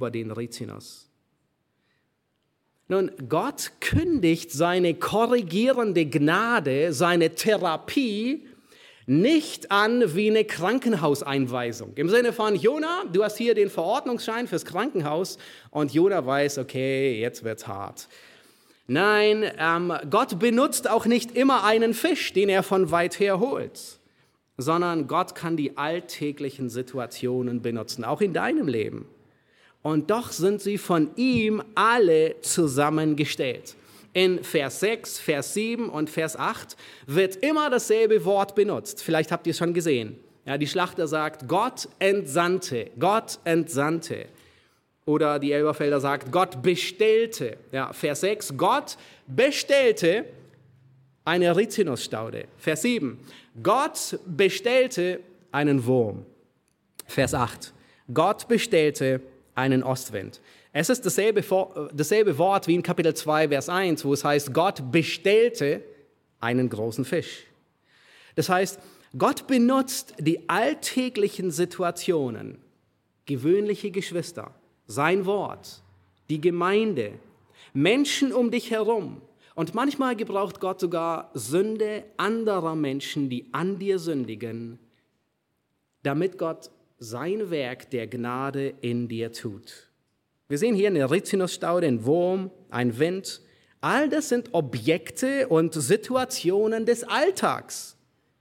Nun, Gott kündigt seine korrigierende Gnade, seine Therapie, nicht an wie eine Krankenhauseinweisung. Im Sinne von, Jona, du hast hier den Verordnungsschein fürs Krankenhaus und Jona weiß, okay, jetzt wird's hart. Nein, Gott benutzt auch nicht immer einen Fisch, den er von weit her holt, sondern Gott kann die alltäglichen Situationen benutzen, auch in deinem Leben. Und doch sind sie von ihm alle zusammengestellt. In Vers 6, Vers 7 und Vers 8 wird immer dasselbe Wort benutzt. Vielleicht habt ihr es schon gesehen. Ja, die Schlachter sagt, Gott entsandte, Gott entsandte. Oder die Elberfelder sagt, Gott bestellte. Ja, Vers 6, Gott bestellte eine Rizinusstaude. Vers 7, Gott bestellte einen Wurm. Vers 8, Gott bestellte einen Ostwind. Es ist dasselbe Wort wie in Kapitel 2, Vers 1, wo es heißt, Gott bestellte einen großen Fisch. Das heißt, Gott benutzt die alltäglichen Situationen, gewöhnliche Geschwister, sein Wort, die Gemeinde, Menschen um dich herum. Und manchmal gebraucht Gott sogar Sünde anderer Menschen, die an dir sündigen, damit Gott sein Werk der Gnade in dir tut. Wir sehen hier eine Rizinusstaude, einen Wurm, einen Wind. All das sind Objekte und Situationen des Alltags.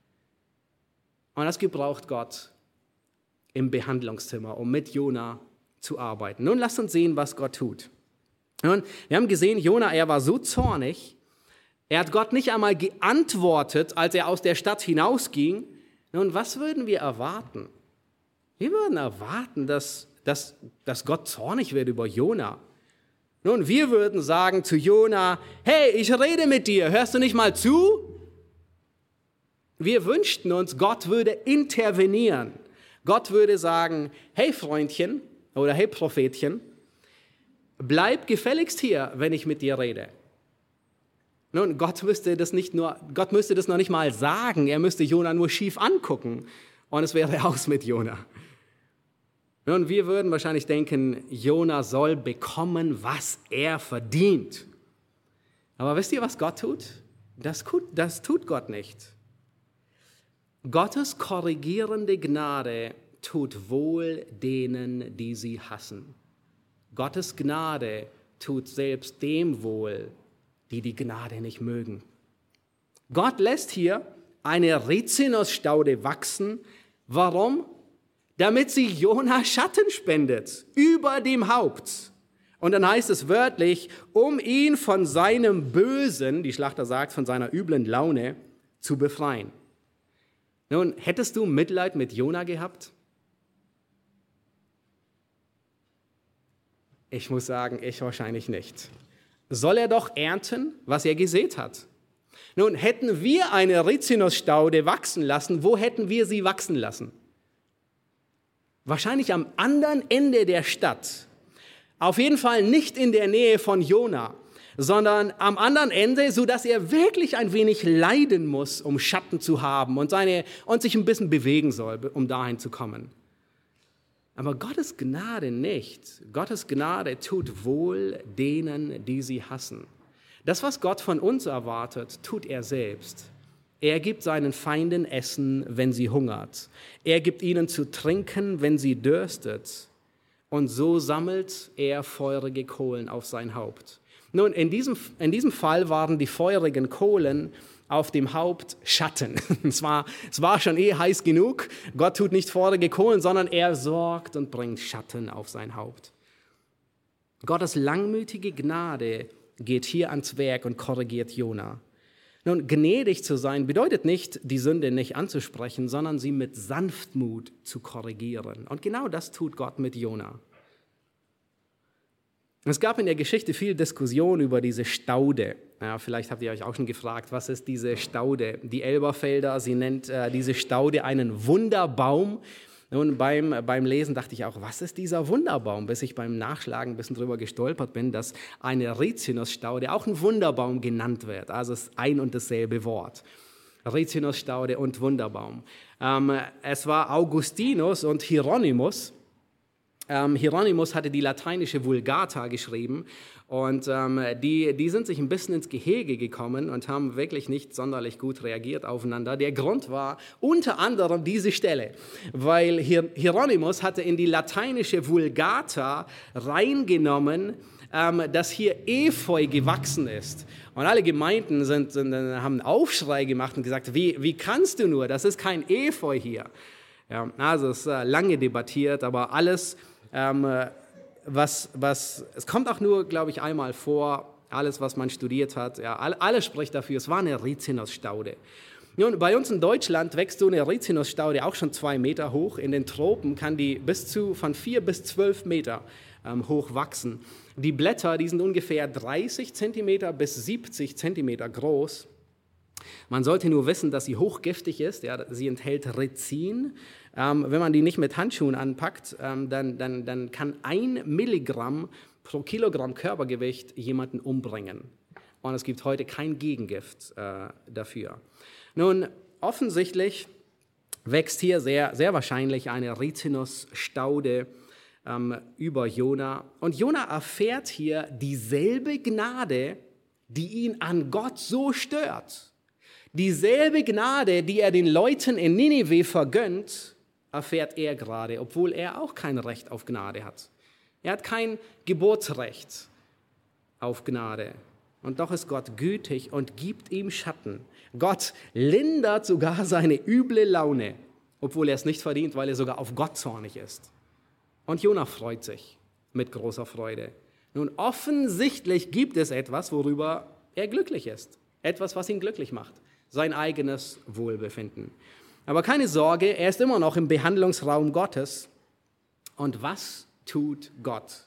Und das gebraucht Gott im Behandlungszimmer, um mit Jona zu arbeiten. Nun lasst uns sehen, was Gott tut. Nun, wir haben gesehen, Jona, er war so zornig, er hat Gott nicht einmal geantwortet, als er aus der Stadt hinausging. Nun, was würden wir erwarten? Wir würden erwarten, dass Gott zornig wird über Jona. Nun, wir würden sagen zu Jona, hey, ich rede mit dir, hörst du nicht mal zu? Wir wünschten uns, Gott würde intervenieren. Gott würde sagen, hey Freundchen oder hey Prophetchen, bleib gefälligst hier, wenn ich mit dir rede. Nun, Gott müsste das noch nicht mal sagen, er müsste Jona nur schief angucken und es wäre aus mit Jona. Nun, wir würden wahrscheinlich denken, Jona soll bekommen, was er verdient. Aber wisst ihr, was Gott tut? Das tut Gott nicht. Gottes korrigierende Gnade tut wohl denen, die sie hassen. Gottes Gnade tut selbst dem wohl, die die Gnade nicht mögen. Gott lässt hier eine Rizinusstaude wachsen. Warum? Damit sie Jona Schatten spendet, über dem Haupt. Und dann heißt es wörtlich, um ihn von seinem Bösen, die Schlachter sagt, von seiner üblen Laune, zu befreien. Nun, hättest du Mitleid mit Jona gehabt? Ich muss sagen, ich wahrscheinlich nicht. Soll er doch ernten, was er gesät hat? Nun, hätten wir eine Rizinusstaude wachsen lassen, wo hätten wir sie wachsen lassen? Wahrscheinlich am anderen Ende der Stadt. Auf jeden Fall nicht in der Nähe von Jona, sondern am anderen Ende, sodass er wirklich ein wenig leiden muss, um Schatten zu haben und sich ein bisschen bewegen soll, um dahin zu kommen. Aber Gottes Gnade nicht. Gottes Gnade tut wohl denen, die sie hassen. Das, was Gott von uns erwartet, tut er selbst. Er gibt seinen Feinden Essen, wenn sie hungert. Er gibt ihnen zu trinken, wenn sie dürstet. Und so sammelt er feurige Kohlen auf sein Haupt. Nun, in diesem Fall waren die feurigen Kohlen auf dem Haupt Schatten. Es war schon heiß genug. Gott tut nicht feurige Kohlen, sondern er sorgt und bringt Schatten auf sein Haupt. Gottes langmütige Gnade geht hier ans Werk und korrigiert Jona. Nun, gnädig zu sein bedeutet nicht, die Sünde nicht anzusprechen, sondern sie mit Sanftmut zu korrigieren. Und genau das tut Gott mit Jona. Es gab in der Geschichte viel Diskussion über diese Staude. Ja, vielleicht habt ihr euch auch schon gefragt, was ist diese Staude? Die Elberfelder, sie nennt diese Staude einen Wunderbaum. Nun, beim Lesen dachte ich auch, was ist dieser Wunderbaum? Bis ich beim Nachschlagen ein bisschen drüber gestolpert bin, dass eine Rizinusstaude auch ein Wunderbaum genannt wird. Also es ist ein und dasselbe Wort. Rizinusstaude und Wunderbaum. Es war Augustinus und Hieronymus. Hieronymus hatte die lateinische Vulgata geschrieben und die sind sich ein bisschen ins Gehege gekommen und haben wirklich nicht sonderlich gut reagiert aufeinander. Der Grund war unter anderem diese Stelle, weil Hieronymus hatte in die lateinische Vulgata reingenommen, dass hier Efeu gewachsen ist. Und alle Gemeinden haben einen Aufschrei gemacht und gesagt, wie kannst du nur, das ist kein Efeu hier. Ja, also es ist lange debattiert, aber alles... es kommt auch nur, glaube ich, einmal vor, alles, was man studiert hat, ja, alles spricht dafür, es war eine Rizinusstaude. Nun, bei uns in Deutschland wächst so eine Rizinusstaude auch schon 2 Meter hoch. In den Tropen kann die von 4 bis 12 Meter hoch wachsen. Die Blätter, die sind ungefähr 30 Zentimeter bis 70 Zentimeter groß. Man sollte nur wissen, dass sie hochgiftig ist. Ja, sie enthält Rizin. Wenn man die nicht mit Handschuhen anpackt, dann kann 1 Milligramm pro Kilogramm Körpergewicht jemanden umbringen. Und es gibt heute kein Gegengift dafür. Nun, offensichtlich wächst hier sehr, sehr wahrscheinlich eine Rizinusstaude über Jona. Und Jona erfährt hier dieselbe Gnade, die ihn an Gott so stört. Dieselbe Gnade, die er den Leuten in Ninive vergönnt, erfährt er gerade, obwohl er auch kein Recht auf Gnade hat. Er hat kein Geburtsrecht auf Gnade. Und doch ist Gott gütig und gibt ihm Schatten. Gott lindert sogar seine üble Laune, obwohl er es nicht verdient, weil er sogar auf Gott zornig ist. Und Jona freut sich mit großer Freude. Nun, offensichtlich gibt es etwas, worüber er glücklich ist. Etwas, was ihn glücklich macht. Sein eigenes Wohlbefinden. Aber keine Sorge, er ist immer noch im Behandlungsraum Gottes. Und was tut Gott?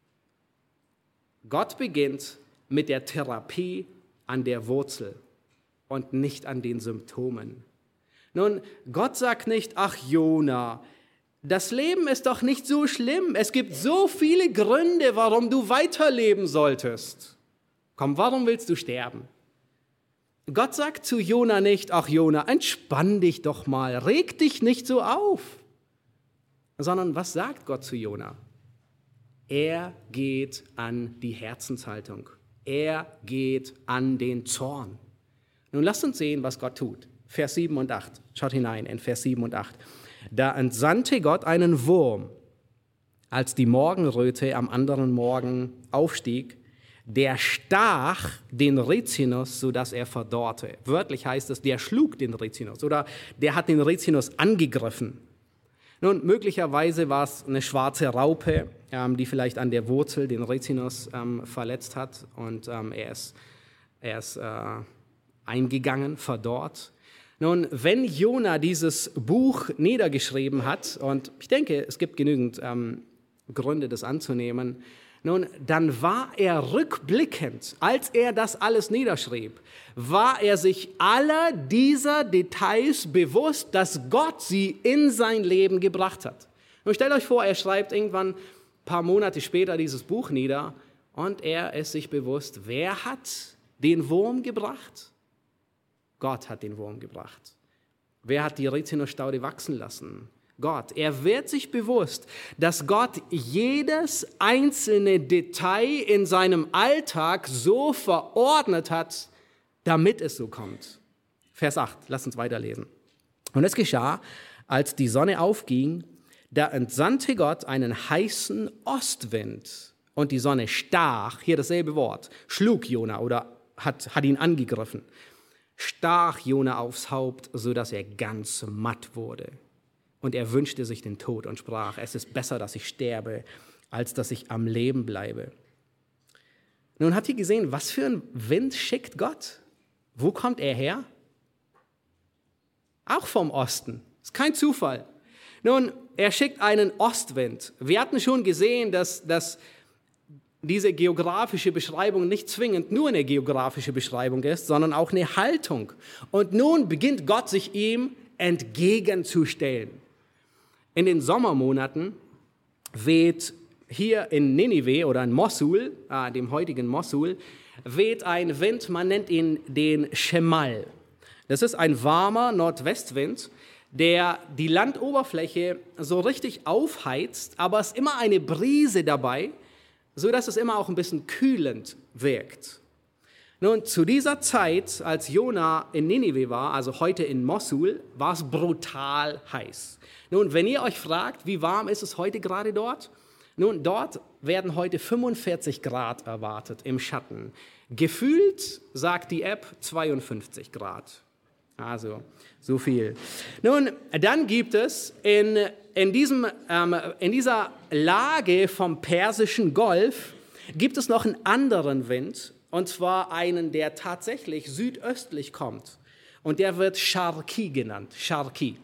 Gott beginnt mit der Therapie an der Wurzel und nicht an den Symptomen. Nun, Gott sagt nicht, ach Jona, das Leben ist doch nicht so schlimm. Es gibt so viele Gründe, warum du weiterleben solltest. Komm, warum willst du sterben? Gott sagt zu Jona nicht, ach Jona, entspann dich doch mal, reg dich nicht so auf. Sondern was sagt Gott zu Jona? Er geht an die Herzenshaltung. Er geht an den Zorn. Nun lasst uns sehen, was Gott tut. Vers 7 und 8. Schaut hinein in Vers 7 und 8. Da entsandte Gott einen Wurm, als die Morgenröte am anderen Morgen aufstieg, der stach den Rizinus, sodass er verdorrte. Wörtlich heißt es, der schlug den Rizinus oder der hat den Rizinus angegriffen. Nun, möglicherweise war es eine schwarze Raupe, die vielleicht an der Wurzel den Rizinus verletzt hat und er ist eingegangen, verdorrt. Nun, wenn Jona dieses Buch niedergeschrieben hat, und ich denke, es gibt genügend Gründe, das anzunehmen, nun, dann war er rückblickend, als er das alles niederschrieb, war er sich aller dieser Details bewusst, dass Gott sie in sein Leben gebracht hat. Nun stellt euch vor, er schreibt irgendwann ein paar Monate später dieses Buch nieder und er ist sich bewusst, wer hat den Wurm gebracht? Gott hat den Wurm gebracht. Wer hat die Rizinusstaude wachsen lassen? Gott. Er wird sich bewusst, dass Gott jedes einzelne Detail in seinem Alltag so verordnet hat, damit es so kommt. Vers 8, lasst uns weiterlesen. Und es geschah, als die Sonne aufging, da entsandte Gott einen heißen Ostwind und die Sonne stach, hier dasselbe Wort, schlug Jona oder hat ihn angegriffen, stach Jona aufs Haupt, sodass er ganz matt wurde. Und er wünschte sich den Tod und sprach, es ist besser, dass ich sterbe, als dass ich am Leben bleibe. Nun habt ihr gesehen, was für ein Wind schickt Gott? Wo kommt er her? Auch vom Osten. Ist kein Zufall. Nun, er schickt einen Ostwind. Wir hatten schon gesehen, dass diese geografische Beschreibung nicht zwingend nur eine geografische Beschreibung ist, sondern auch eine Haltung. Und nun beginnt Gott sich ihm entgegenzustellen. In den Sommermonaten weht hier in Ninive oder in Mosul, dem heutigen Mosul, weht ein Wind, man nennt ihn den Shemal. Das ist ein warmer Nordwestwind, der die Landoberfläche so richtig aufheizt, aber es ist immer eine Brise dabei, sodass es immer auch ein bisschen kühlend wirkt. Nun, zu dieser Zeit, als Jona in Ninive war, also heute in Mosul, war es brutal heiß. Nun, wenn ihr euch fragt, wie warm ist es heute gerade dort? Nun, dort werden heute 45 Grad erwartet im Schatten. Gefühlt, sagt die App, 52 Grad. Also, so viel. Nun, dann gibt es in dieser Lage vom Persischen Golf, gibt es noch einen anderen Wind, und zwar einen, der tatsächlich südöstlich kommt. Und der wird Sharqi genannt, Sharqi.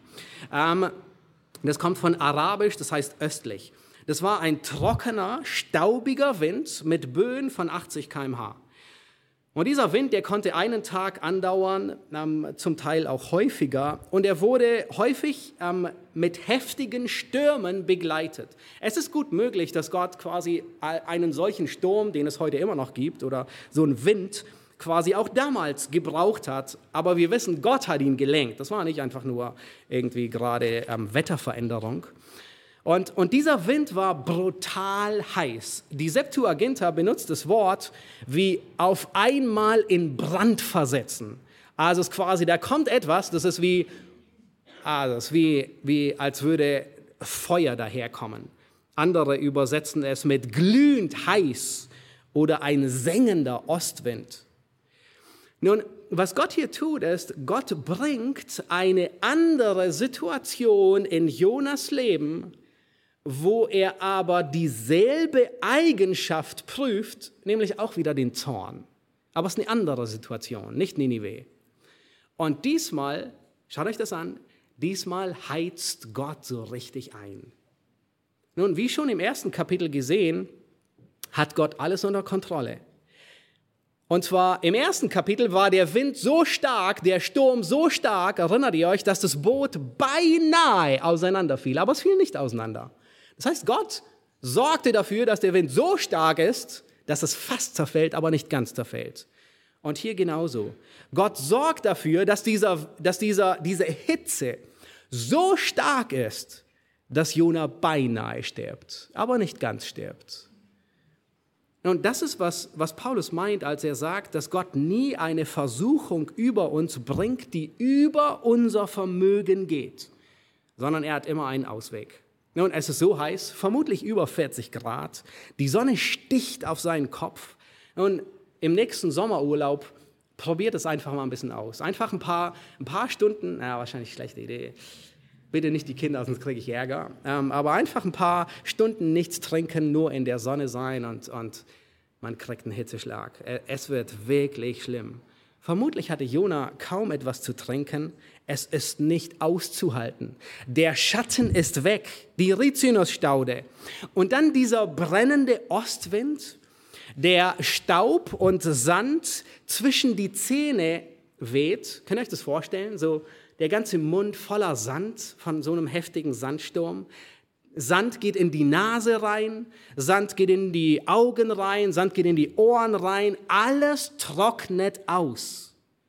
Das kommt von Arabisch, das heißt östlich. Das war ein trockener, staubiger Wind mit Böen von 80 km/h. Und dieser Wind, der konnte einen Tag andauern, zum Teil auch häufiger. Und er wurde häufig mit heftigen Stürmen begleitet. Es ist gut möglich, dass Gott quasi einen solchen Sturm, den es heute immer noch gibt, oder so einen Wind, quasi auch damals gebraucht hat. Aber wir wissen, Gott hat ihn gelenkt. Das war nicht einfach nur irgendwie gerade Wetterveränderung. Und dieser Wind war brutal heiß. Die Septuaginta benutzt das Wort wie auf einmal in Brand versetzen. Also es ist quasi, da kommt etwas, das ist wie als würde Feuer daherkommen. Andere übersetzen es mit glühend heiß oder ein sengender Ostwind. Nun, was Gott hier tut, ist, Gott bringt eine andere Situation in Jonas Leben, wo er aber dieselbe Eigenschaft prüft, nämlich auch wieder den Zorn. Aber es ist eine andere Situation, nicht Ninive. Und diesmal, schaut euch das an, diesmal heizt Gott so richtig ein. Nun, wie schon im ersten Kapitel gesehen, hat Gott alles unter Kontrolle. Und zwar im ersten Kapitel war der Wind so stark, der Sturm so stark, erinnert ihr euch, dass das Boot beinahe auseinanderfiel, aber es fiel nicht auseinander. Das heißt, Gott sorgte dafür, dass der Wind so stark ist, dass es fast zerfällt, aber nicht ganz zerfällt. Und hier genauso. Gott sorgt dafür, dass diese Hitze so stark ist, dass Jona beinahe stirbt, aber nicht ganz stirbt. Und das ist, was Paulus meint, als er sagt, dass Gott nie eine Versuchung über uns bringt, die über unser Vermögen geht, sondern er hat immer einen Ausweg. Nun, es ist so heiß, vermutlich über 40 Grad. Die Sonne sticht auf seinen Kopf. Nun, im nächsten Sommerurlaub probiert es einfach mal ein bisschen aus. Einfach ein paar Stunden, wahrscheinlich schlechte Idee. Bitte nicht die Kinder, sonst kriege ich Ärger. Aber einfach ein paar Stunden nichts trinken, nur in der Sonne sein und man kriegt einen Hitzeschlag. Es wird wirklich schlimm. Vermutlich hatte Jona kaum etwas zu trinken. Es ist nicht auszuhalten. Der Schatten ist weg, die Rizinusstaude. Und dann dieser brennende Ostwind, der Staub und Sand zwischen die Zähne weht. Könnt ihr euch das vorstellen? So der ganze Mund voller Sand von so einem heftigen Sandsturm. Sand geht in die Nase rein, Sand geht in die Augen rein, Sand geht in die Ohren rein. Alles trocknet aus.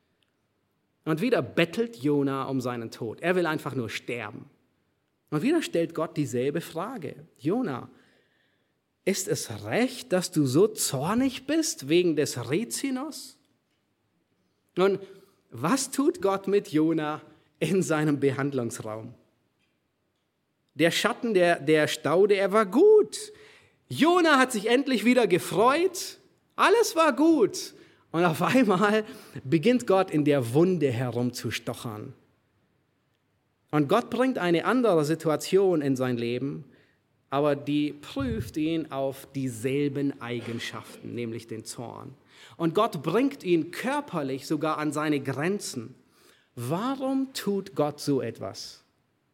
Und wieder bettelt Jona um seinen Tod. Er will einfach nur sterben. Und wieder stellt Gott dieselbe Frage. Jona, ist es recht, dass du so zornig bist wegen des Rizinus? Nun, was tut Gott mit Jona in seinem Behandlungsraum? Der Schatten der Staude, er war gut. Jona hat sich endlich wieder gefreut. Alles war gut. Und auf einmal beginnt Gott in der Wunde herumzustochern. Und Gott bringt eine andere Situation in sein Leben, aber die prüft ihn auf dieselben Eigenschaften, nämlich den Zorn. Und Gott bringt ihn körperlich sogar an seine Grenzen. Warum tut Gott so etwas?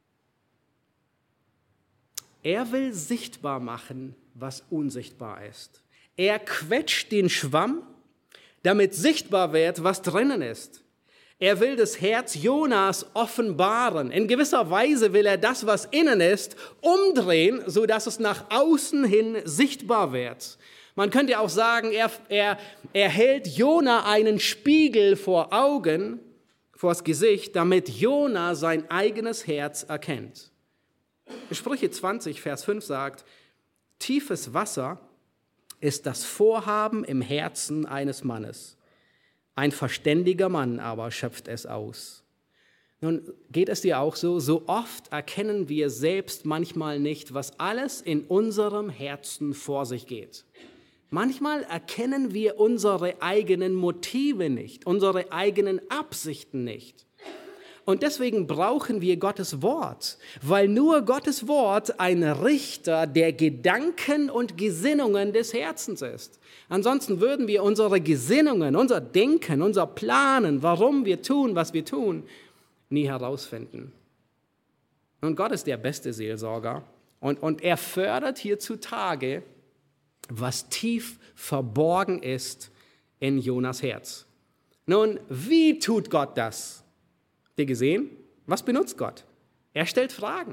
Er will sichtbar machen, was unsichtbar ist. Er quetscht den Schwamm, damit sichtbar wird, was drinnen ist. Er will das Herz Jonas offenbaren. In gewisser Weise will er das, was innen ist, umdrehen, sodass es nach außen hin sichtbar wird. Man könnte auch sagen, er hält Jona einen Spiegel vor Augen, vors Gesicht, damit Jona sein eigenes Herz erkennt. Sprüche 20, Vers 5 sagt, tiefes Wasser ist das Vorhaben im Herzen eines Mannes. Ein verständiger Mann aber schöpft es aus. Nun geht es dir auch so, so oft erkennen wir selbst manchmal nicht, was alles in unserem Herzen vor sich geht. Manchmal erkennen wir unsere eigenen Motive nicht, unsere eigenen Absichten nicht. Und deswegen brauchen wir Gottes Wort, weil nur Gottes Wort ein Richter der Gedanken und Gesinnungen des Herzens ist. Ansonsten würden wir unsere Gesinnungen, unser Denken, unser Planen, warum wir tun, was wir tun, nie herausfinden. Und Gott ist der beste Seelsorger und er fördert hier zutage, was tief verborgen ist in Jonas Herz. Nun, wie tut Gott das? Habt ihr gesehen? Was benutzt Gott? Er stellt Fragen.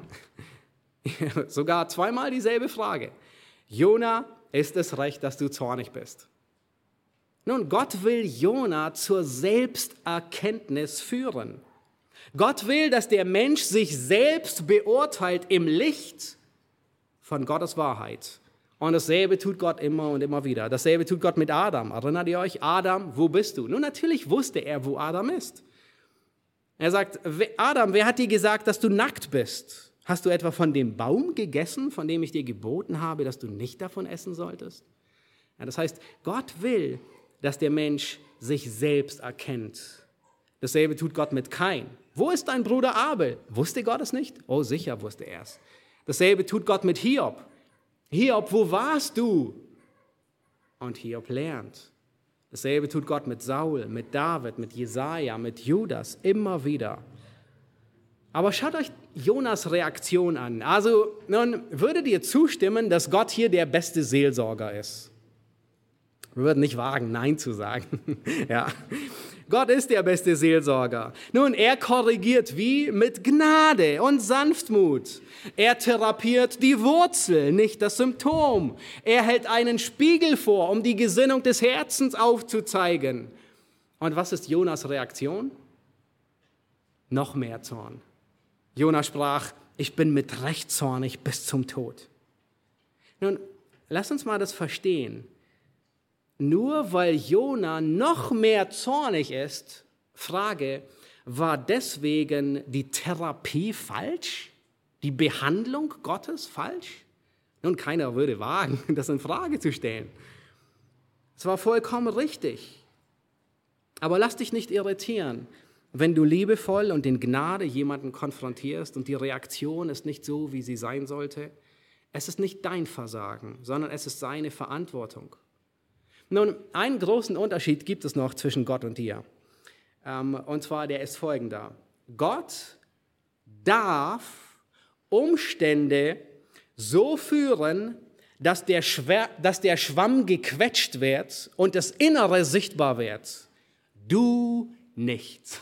Sogar zweimal dieselbe Frage. Jona, ist es recht, dass du zornig bist? Nun, Gott will Jona zur Selbsterkenntnis führen. Gott will, dass der Mensch sich selbst beurteilt im Licht von Gottes Wahrheit. Und dasselbe tut Gott immer und immer wieder. Dasselbe tut Gott mit Adam. Erinnert ihr euch? Adam, wo bist du? Nun, natürlich wusste er, wo Adam ist. Er sagt, Adam, wer hat dir gesagt, dass du nackt bist? Hast du etwa von dem Baum gegessen, von dem ich dir geboten habe, dass du nicht davon essen solltest? Ja, das heißt, Gott will, dass der Mensch sich selbst erkennt. Dasselbe tut Gott mit Kain. Wo ist dein Bruder Abel? Wusste Gott es nicht? Oh, sicher wusste er es. Dasselbe tut Gott mit Hiob. Hiob, wo warst du? Und Hiob lernt. Dasselbe tut Gott mit Saul, mit David, mit Jesaja, mit Judas, immer wieder. Aber schaut euch Jonas Reaktion an. Also, nun würdet ihr zustimmen, dass Gott hier der beste Seelsorger ist? Wir würden nicht wagen, Nein zu sagen. Ja. Gott ist der beste Seelsorger. Nun, er korrigiert wie? Mit Gnade und Sanftmut. Er therapiert die Wurzel, nicht das Symptom. Er hält einen Spiegel vor, um die Gesinnung des Herzens aufzuzeigen. Und was ist Jonas Reaktion? Noch mehr Zorn. Jona sprach, ich bin mit Recht zornig bis zum Tod. Nun, lass uns mal das verstehen. Nur weil Jona noch mehr zornig ist, Frage, war deswegen die Therapie falsch? Die Behandlung Gottes falsch? Nun, keiner würde wagen, das in Frage zu stellen. Es war vollkommen richtig. Aber lass dich nicht irritieren, wenn du liebevoll und in Gnade jemanden konfrontierst und die Reaktion ist nicht so, wie sie sein sollte. Es ist nicht dein Versagen, sondern es ist seine Verantwortung. Nun, einen großen Unterschied gibt es noch zwischen Gott und dir. Und zwar, der ist folgender. Gott darf Umstände so führen, dass der Schwamm gequetscht wird und das Innere sichtbar wird. Du nicht.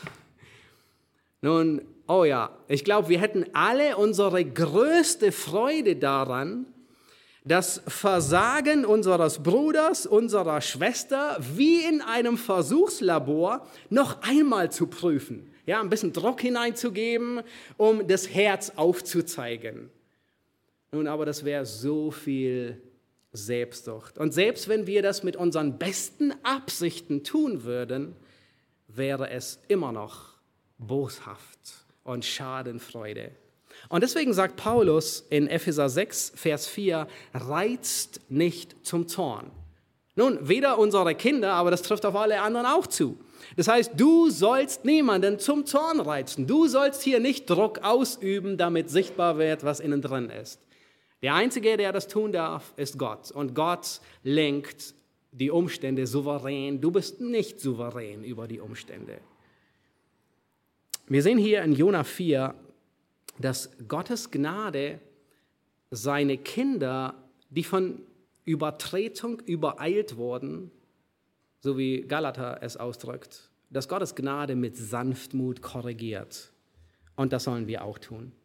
Nun, oh ja, ich glaube, wir hätten alle unsere größte Freude daran, das Versagen unseres Bruders, unserer Schwester, wie in einem Versuchslabor, noch einmal zu prüfen. Ja, ein bisschen Druck hineinzugeben, um das Herz aufzuzeigen. Nun, aber das wäre so viel Selbstsucht. Und selbst wenn wir das mit unseren besten Absichten tun würden, wäre es immer noch boshaft und Schadenfreude. Und deswegen sagt Paulus in Epheser 6, Vers 4, reizt nicht zum Zorn. Nun, weder unsere Kinder, aber das trifft auf alle anderen auch zu. Das heißt, du sollst niemanden zum Zorn reizen. Du sollst hier nicht Druck ausüben, damit sichtbar wird, was innen drin ist. Der Einzige, der das tun darf, ist Gott. Und Gott lenkt die Umstände souverän. Du bist nicht souverän über die Umstände. Wir sehen hier in Jona 4, dass Gottes Gnade seine Kinder, die von Übertretung übereilt wurden, so wie Galater es ausdrückt, dass Gottes Gnade mit Sanftmut korrigiert. Und das sollen wir auch tun.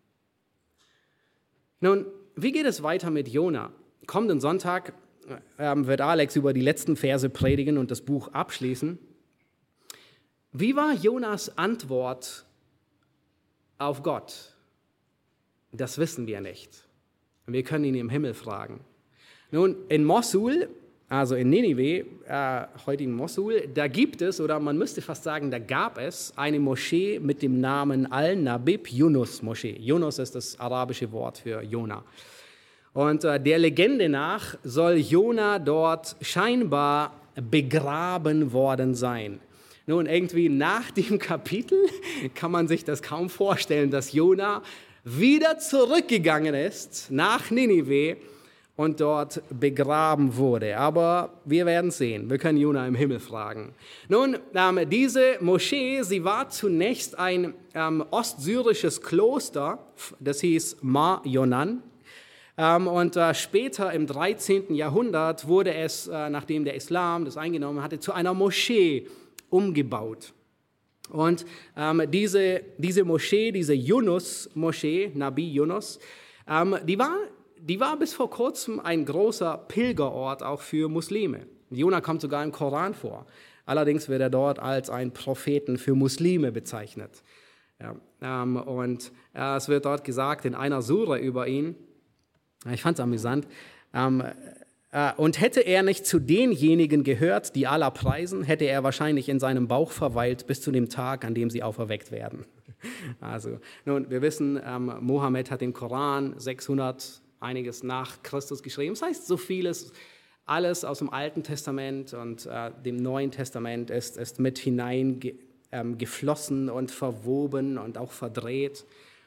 Nun, wie geht es weiter mit Jona? Kommenden Sonntag wird Alex über die letzten Verse predigen und das Buch abschließen. Wie war Jonas Antwort auf Gott? Das wissen wir nicht. Wir können ihn im Himmel fragen. Nun, in Mosul, also in Ninive, heutigen Mosul, da gibt es, oder man müsste fast sagen, da gab es eine Moschee mit dem Namen Al-Nabib Yunus Moschee. Yunus ist das arabische Wort für Jona. Und der Legende nach soll Jona dort scheinbar begraben worden sein. Nun, irgendwie nach dem Kapitel kann man sich das kaum vorstellen, dass Jona wieder zurückgegangen ist nach Ninive und dort begraben wurde. Aber wir werden sehen. Wir können Jona im Himmel fragen. Nun, diese Moschee, sie war zunächst ein ostsyrisches Kloster, das hieß Mar Yonan. Und später im 13. Jahrhundert wurde es, nachdem der Islam das eingenommen hatte, zu einer Moschee umgebaut. Und diese Moschee, diese Yunus-Moschee, Nabi Yunus, die war bis vor kurzem ein großer Pilgerort auch für Muslime. Jona kommt sogar im Koran vor. Allerdings wird er dort als ein Propheten für Muslime bezeichnet. Ja, und es wird dort gesagt in einer Sure über ihn, ich fand es amüsant, und hätte er nicht zu denjenigen gehört, die Allah preisen, hätte er wahrscheinlich in seinem Bauch verweilt bis zu dem Tag, an dem sie auferweckt werden. Also, nun, wir wissen, Mohammed hat den Koran 600 einiges nach Christus geschrieben. Das heißt, so vieles, alles aus dem Alten Testament und dem Neuen Testament ist mit hineingeflossen und verwoben und auch verdreht.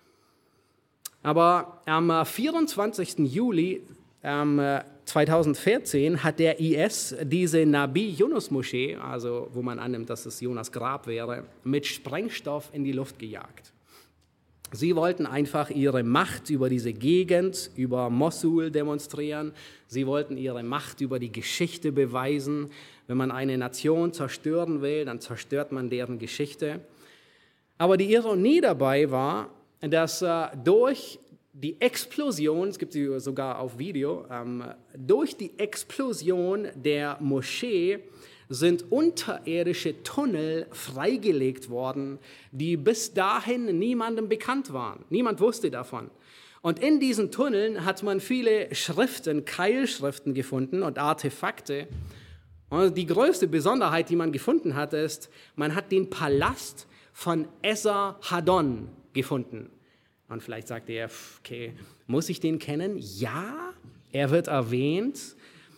Aber am 24. Juli 2014 hat der IS diese Nabi Yunus Moschee, also wo man annimmt, dass es Jonas Grab wäre, mit Sprengstoff in die Luft gejagt. Sie wollten einfach ihre Macht über diese Gegend, über Mosul demonstrieren. Sie wollten ihre Macht über die Geschichte beweisen. Wenn man eine Nation zerstören will, dann zerstört man deren Geschichte. Aber die Ironie dabei war, dass durch die Explosion, es gibt sie sogar auf Video, durch die Explosion der Moschee sind unterirdische Tunnel freigelegt worden, die bis dahin niemandem bekannt waren. Niemand wusste davon. Und in diesen Tunneln hat man viele Schriften, Keilschriften gefunden und Artefakte. Und die größte Besonderheit, die man gefunden hat, ist, man hat den Palast von Esarhaddon gefunden. Und vielleicht sagt ihr, okay, muss ich den kennen? Ja, er wird erwähnt.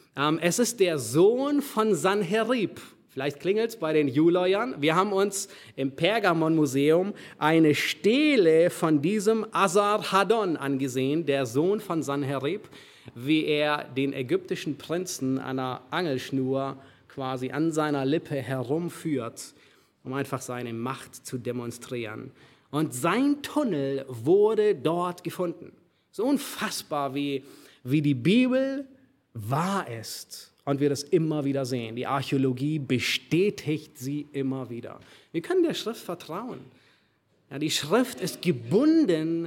Es ist der Sohn von Sanherib. Vielleicht klingelt es bei den Juläern. Wir haben uns im Pergamon-Museum eine Stele von diesem Esarhaddon angesehen, der Sohn von Sanherib, wie er den ägyptischen Prinzen an einer Angelschnur quasi an seiner Lippe herumführt, um einfach seine Macht zu demonstrieren. Und sein Tunnel wurde dort gefunden. So unfassbar, wie die Bibel wahr ist und wir das immer wieder sehen. Die Archäologie bestätigt sie immer wieder. Wir können der Schrift vertrauen. Ja, die Schrift ist gebunden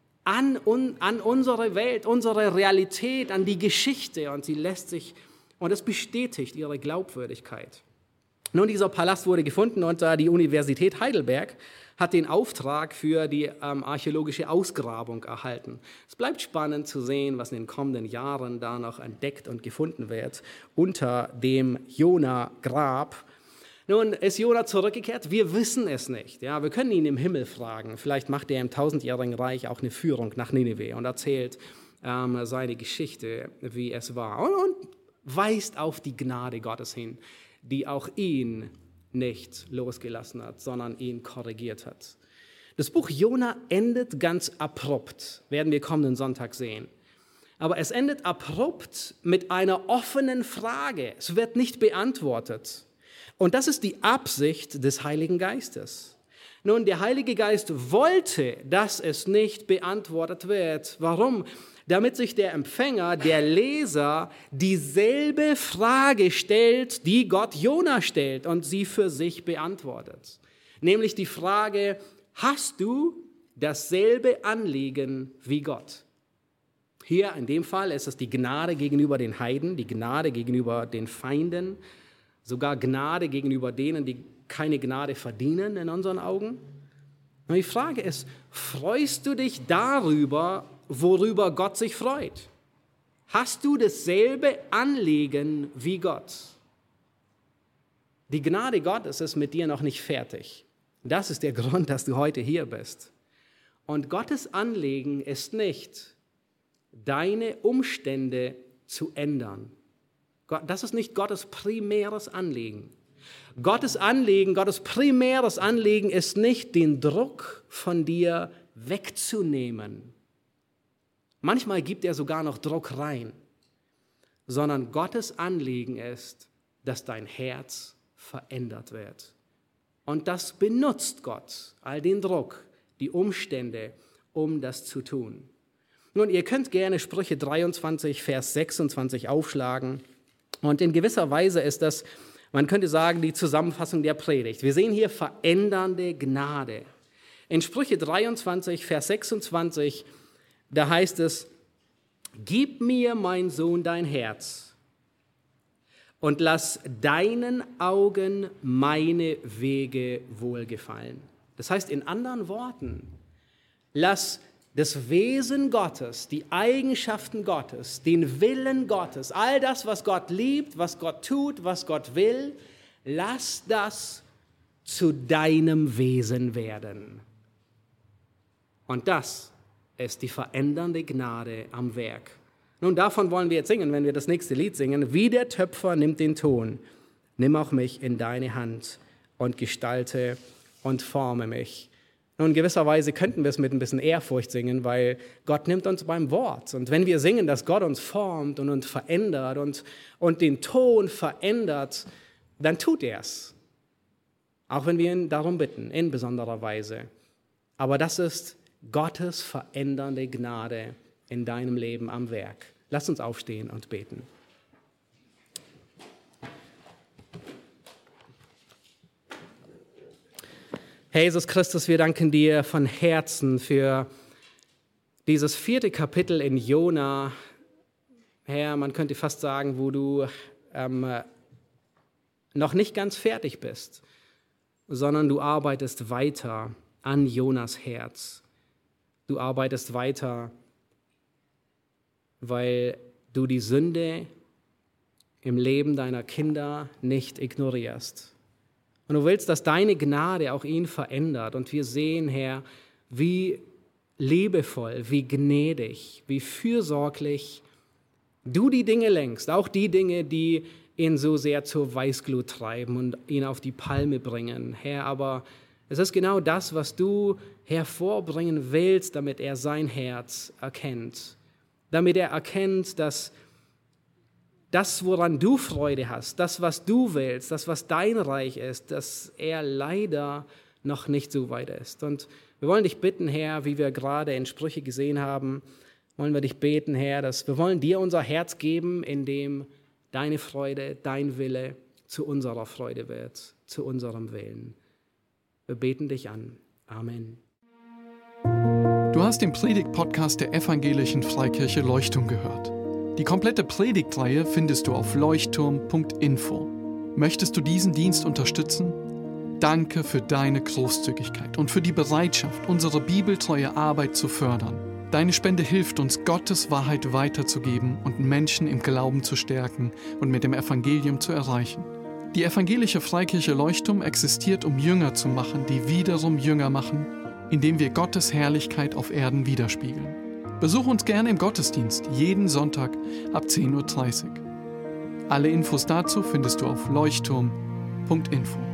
an unsere Welt, unsere Realität, an die Geschichte und sie lässt sich, und es bestätigt ihre Glaubwürdigkeit. Nun, dieser Palast wurde gefunden und die Universität Heidelberg hat den Auftrag für die archäologische Ausgrabung erhalten. Es bleibt spannend zu sehen, was in den kommenden Jahren da noch entdeckt und gefunden wird unter dem Jona-Grab. Nun, ist Jona zurückgekehrt? Wir wissen es nicht. Ja, wir können ihn im Himmel fragen. Vielleicht macht er im 1000-jährigen Reich auch eine Führung nach Nineveh und erzählt seine Geschichte, wie es war. Und weist auf die Gnade Gottes hin, die auch ihn nicht losgelassen hat, sondern ihn korrigiert hat. Das Buch Jona endet ganz abrupt, werden wir kommenden Sonntag sehen. Aber es endet abrupt mit einer offenen Frage. Es wird nicht beantwortet. Und das ist die Absicht des Heiligen Geistes. Nun, der Heilige Geist wollte, dass es nicht beantwortet wird. Warum? Damit sich der Empfänger, der Leser, dieselbe Frage stellt, die Gott Jona stellt und sie für sich beantwortet. Nämlich die Frage, hast du dasselbe Anliegen wie Gott? Hier in dem Fall ist es die Gnade gegenüber den Heiden, die Gnade gegenüber den Feinden, sogar Gnade gegenüber denen, die keine Gnade verdienen in unseren Augen. Und die Frage ist, freust du dich darüber, worüber Gott sich freut? Hast du dasselbe Anliegen wie Gott? Die Gnade Gottes ist mit dir noch nicht fertig. Das ist der Grund, dass du heute hier bist. Und Gottes Anliegen ist nicht, deine Umstände zu ändern. Das ist nicht Gottes primäres Anliegen. Gottes Anliegen, Gottes primäres Anliegen ist nicht, den Druck von dir wegzunehmen. Manchmal gibt er sogar noch Druck rein, sondern Gottes Anliegen ist, dass dein Herz verändert wird. Und das benutzt Gott, all den Druck, die Umstände, um das zu tun. Nun, ihr könnt gerne Sprüche 23, Vers 26 aufschlagen. Und in gewisser Weise ist das, man könnte sagen, die Zusammenfassung der Predigt. Wir sehen hier verändernde Gnade. In Sprüche 23, Vers 26, da heißt es, gib mir, mein Sohn, dein Herz und lass deinen Augen meine Wege wohlgefallen. Das heißt in anderen Worten, lass das Wesen Gottes, die Eigenschaften Gottes, den Willen Gottes, all das, was Gott liebt, was Gott tut, was Gott will, lass das zu deinem Wesen werden. Und das ist die verändernde Gnade am Werk. Nun, davon wollen wir jetzt singen, wenn wir das nächste Lied singen. Wie der Töpfer nimmt den Ton, nimm auch mich in deine Hand und gestalte und forme mich. Nun, in gewisser Weise könnten wir es mit ein bisschen Ehrfurcht singen, weil Gott nimmt uns beim Wort. Und wenn wir singen, dass Gott uns formt und uns verändert und den Ton verändert, dann tut er es. Auch wenn wir ihn darum bitten, in besonderer Weise. Aber das ist Gottes verändernde Gnade in deinem Leben am Werk. Lass uns aufstehen und beten. Herr Jesus Christus, wir danken dir von Herzen für dieses 4. Kapitel in Jona. Herr, man könnte fast sagen, wo du noch nicht ganz fertig bist, sondern du arbeitest weiter an Jonas Herz. Du arbeitest weiter, weil du die Sünde im Leben deiner Kinder nicht ignorierst. Und du willst, dass deine Gnade auch ihn verändert. Und wir sehen, Herr, wie liebevoll, wie gnädig, wie fürsorglich du die Dinge lenkst. Auch die Dinge, die ihn so sehr zur Weißglut treiben und ihn auf die Palme bringen. Herr, aber es ist genau das, was du hervorbringen willst, damit er sein Herz erkennt. Damit er erkennt, dass das, woran du Freude hast, das, was du willst, das, was dein Reich ist, dass er leider noch nicht so weit ist. Und wir wollen dich bitten, Herr, wie wir gerade in Sprüche gesehen haben, wollen wir dich beten, Herr, dass wir wollen dir unser Herz geben, in dem deine Freude, dein Wille zu unserer Freude wird, zu unserem Willen. Wir beten dich an. Amen. Du hast den Predigt-Podcast der Evangelischen Freikirche Leuchtturm gehört. Die komplette Predigtreihe findest du auf leuchtturm.info. Möchtest du diesen Dienst unterstützen? Danke für deine Großzügigkeit und für die Bereitschaft, unsere bibeltreue Arbeit zu fördern. Deine Spende hilft uns, Gottes Wahrheit weiterzugeben und Menschen im Glauben zu stärken und mit dem Evangelium zu erreichen. Die evangelische Freikirche Leuchtturm existiert, um Jünger zu machen, die wiederum Jünger machen, indem wir Gottes Herrlichkeit auf Erden widerspiegeln. Besuch uns gerne im Gottesdienst, jeden Sonntag ab 10:30 Uhr. Alle Infos dazu findest du auf leuchtturm.info.